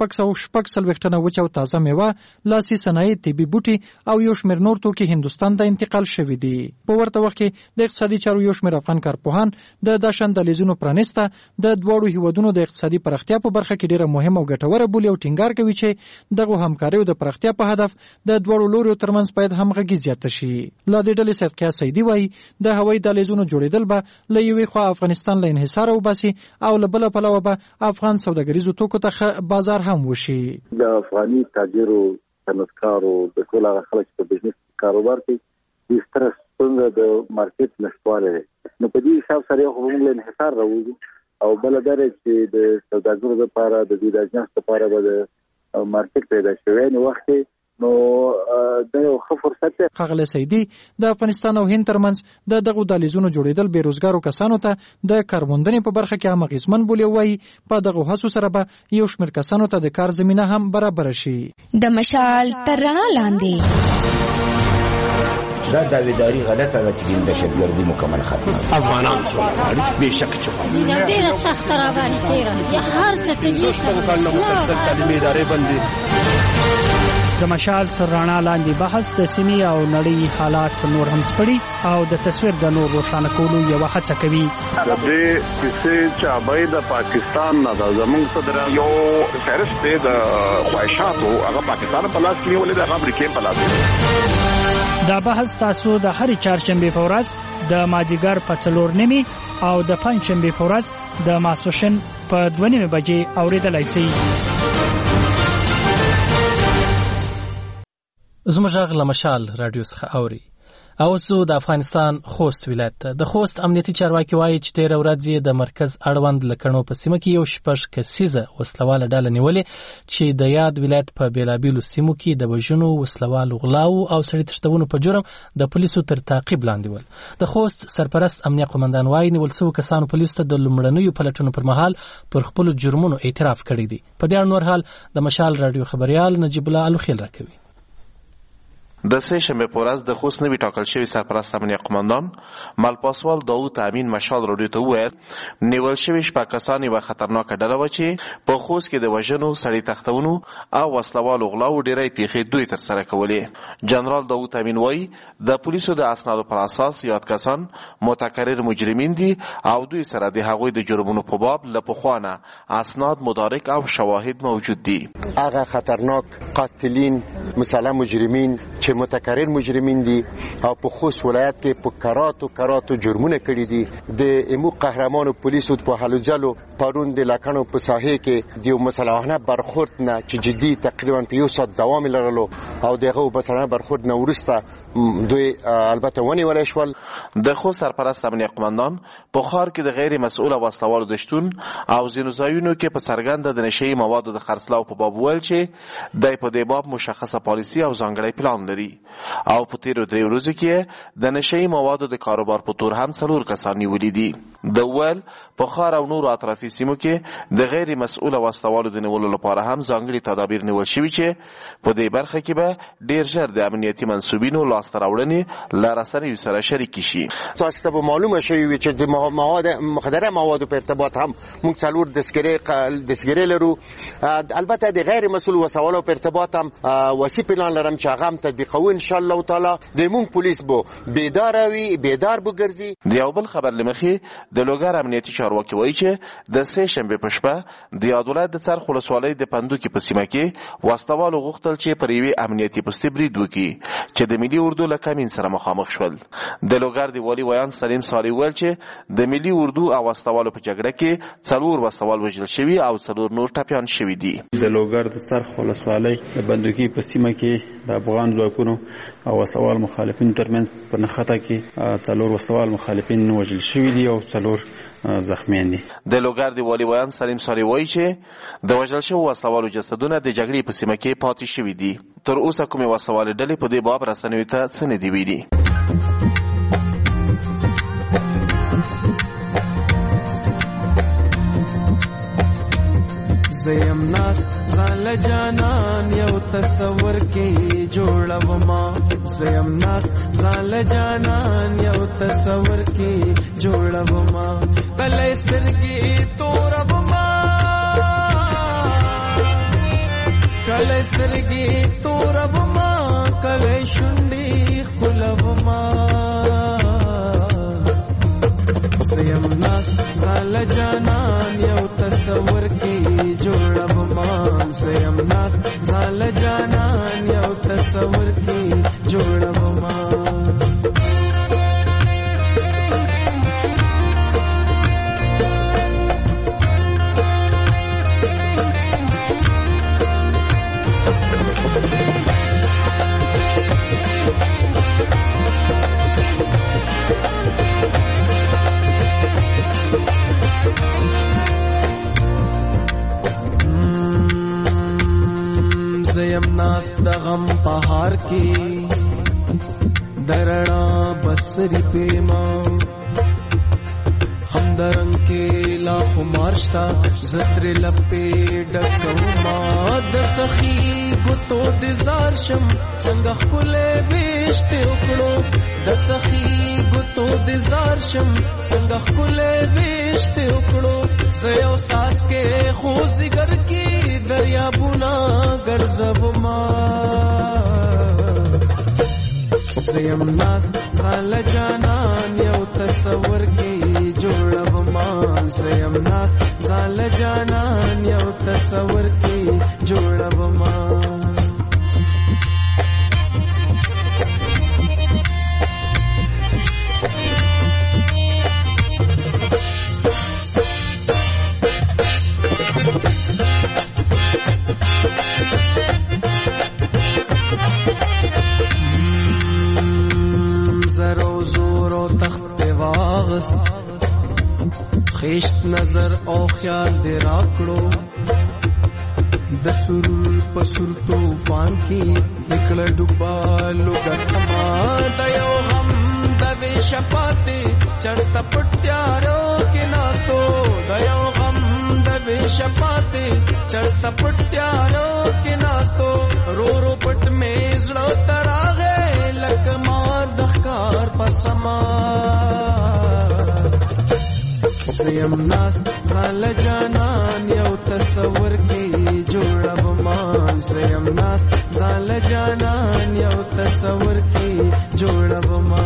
1646 ټنه وچه او تازه میوه، لاسي صنایع، طبي بوټي او یو شمېر نور توکي هندوستان ته انتقال شوي دي. په ورته وخت کې د اقتصادي چارو یو شمېر افغان کارپوهان د داشن دهلیزونو پرانیسته د دواړو هیوادونو د اقتصادي پراختیا په برخه کې ډیره مهمه او ګټوره بولي او ټینګار کوي چې دغه همکاریو د پراختیا په هدف د دواړو لورو ترمنځ باید همغږي زیاته شي. لا د ډلې صدقه سیدی وایي د هوایي دهلیزونو جوړېدل به له یوې خوا افغانستان له انحصار وباسي او له بله پلوه به افغان سوداګریزو توکو ته بازار هم وشي. د افغاني تاجرو، صنعتکارو، د ټول هغه خلک چې په بزنس کاروبار کې د سترس څنګه د مارکیټ نشټواله نو په دې حساب سره خو موږ له انحصار راوځو او بل دا چې د سوداګرو لپاره د دې اجناس لپاره به د مارکیټ پیدا شوی نو وخت نو دا یو ښه فرصت دی. ښاغلی سیدي د افغانستان او هند ترمنځ د دغو دهلیزونو جوړېدل بېروزګارو کسانو ته د کارموندنې په برخه کې هم اغېزمن بولي او وایي په دغو هڅو سره به یو شمېر کسانو ته د کار زمینه هم برابره شي. د مشال تر رڼا لاندې دا داویداری غلطه ده چې د دهشتګردي مکمل ختمه افغانان څومره بېشک چوپه ډېره سخته راغلې تېره یا هر څه کې مسلسل تعلیمي ادارې بندي. د مشال تر رڼا لاندې بحث د سیمې او نړۍ حالات نور هم سپړي او د تصویر د نور روښانه کولو یو هڅه کوي. د دې کیسې چې د پاکستان نه د زمونږ صدر یو فهرست دی د خواهشاتو هغه پاکستان په لاس کې ولې د امریکا په لاس. دا بحث تاسو د هر چهارشنبه په ورځ د ماجیګر په 4:30 او د پنځشنبه په ورځ د ماسوشن په 2:30 بجې اوریدلای شئ. زموږ غږ له مشال رادیو څخه اوري. او اوس د افغانستان خوست ولایت ته د خوست امنیتي چارواکي وایي چې 13 ورځې د مرکز اړوند لکڼو په سیمه کې یو 6 کسیزه وسلواله ډله نیولې چې د یاد ولایت په بیلابیلو سیمو کې د وژنو، وسلوالو غلاو او سړي تښتونو په جرم د پولیسو تر تعقیب لاندې ول. د خوست سرپرست امنیه قومندان وایي نیول شوو کسانو پولیسو ته د لومړنیو پلټنو پر مهال پر خپلو جرمونو اعتراف کړی دی. په دې اړه نور حال د مشال رادیو خبريال نجیب الله الوخیل راکوي. د سه شنبه په ورځ د خوست نوي ټاکل شوی سرپرست امنیه قومندان ملپاسوال داوود امین مشال رادیو ته وویل نیول شوي 6 کسان یوه خطرناکه ډله وه چې په خوست کې د وژنو، سړي تښتونو او وسلوالو غلاو ډېری پیښې دوی ترسره کولې. جنرال داوود امین وایي د پولیسو د اسنادو پر اساس یاد کسان متکرر مجرمین دي او دوی سره د هغوی د جرمونو په باب له پخوانه اسناد، مدارک او شواهد موجود دي. هغه خطرناک قاتلین، مسلح مجرمین چې چې متکرر مجرمین دي او په خوست ولایت کې په کراتو جرمونه کړي دي. د ایمو قهرمانو پولیسو په هلو جلو پرون د لاکانو په ساحې کې د مسلحانه برخورد نه چې جدي تقریبا په یو ساعت دوام لرلو او دغه مسلحانه برخورد نه ورسته دوی البته ونیول شول. د خو سرپرست امنیت قومندان په خار کې د غیر مسؤل واسطوالو د شتون او ځینو ځایونو کې په څرګنده د نشئی موادو د خرڅلاو په باب ویل چې دای په دې باب مشخصه پالیسي او ځانګړی پلان لري او په تیرو 3 ورځو کې د نشئی موادو د کاروبار په تور هم 4 کسان نیولي دي. د ول په خار او نورو اطرافي سیمو کې د غیر مسؤل واسطوالو د نیولو لپاره هم ځانګړي تدابیر نیول شوي چې په دې برخه کې به ډیر ژر د امنیتي منسوبینو لاسته راوړنې له رسنیو سره شریک شي. تاسو ته معلومه شوی وي چې د مواد مخدره موادو په ارتباط هم موږ 4 دسګرې لرو. البته د غیر مسؤل وسوالو په ارتباط هم وسی پلان لرم چې هغه تطبیقو ان شاء الله تعالی. د موږ پولیس بو بیدار بګرځي. د یو بل خبر لمخې د لوګر امنیتي چارواکي وایي چې د سه شنبه په شپه د یادولت د څرخ ولسوالۍ د پندوکي په سیمه کې واسطوالو غوښتل چې پر یوې امنیتي پستې برید وکړي چې د ملي اردو له کمین سره مخامخ شول. د لوګر د والی ویان سلیم صالح ویل چې د ملي اردو او واسطوالو په جګړه کې 4 واسطوال وژل شوي او 4 نور ټپیان شوي دي. د لوګر د څرخ ولسوالۍ د پندوکي په سیمه کې د افغان ځواکونو او واسطوال مخالفینو ترمنځ په نښته کې 4 واسطوال مخالفین وژل شوي دي او 4 زخمیان دي. د لوګر د والی ویان سلیم صالح وایي چې د وژل شوو واسطوالو جسدونه د جګړې په سیمه کې پاتې شوي دي. تر اوسه کومې واسطوالې ډلې په دې باب رسنیو ته څه نه دي ویلي. زیم ناس ځان له جانان یو تصور کې جوړوما. زیم ناس ځان له جانان یو تصور کې جوړوما. کله سترګې توربما کله سترګې توربما کله شونډې خلوما. زیم ناس ځان له جانان یو تصور کې جوړوما. زیم ناس ځان له جانان یو تصور کې جوړوما. زیم ناس د غم پهار کې درنا بسری پیما. هم درنګ کې لا خمارشتا زتر لپې ډکوما. د سخی ګوتو د زار شم څنګه خپل وشته وکړو. د سخی ګوتو د زار شم څنګه خپل وشته وکړو. زيو ساس کې خوځګر کې دریابونه ګرځوما. زیم ناس ځان له جانان یو تصور کې جوړوما. زیم ناس ځان له جانان یو تصور کې جوړوما. خیشت نظر او خیال دے راکڑو. د سرور پسر طوفان کی نکل ڈوبا لوگا تما. د یو غم د وی شپاتے چڑھتا پٹیارو کے ناستو. د یو غم د وی شپاتے چڑھتا پٹیارو کے ناستو. رو رو پٹ میں زړه تراغه لکما دخکار پسما. زیم ناس ځان له جانان یو تصور کې جوړوما. زیم ناس ځان له جانان یو تصور کې جوړوما.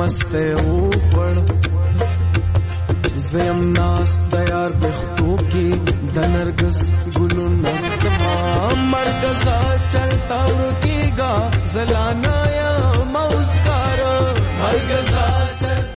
مسته وخړ زم ناس تیار دختو کی د نرګس ګلونه کما مرګزا چلتا ورکیگا زلانا یا موسکار مرګزا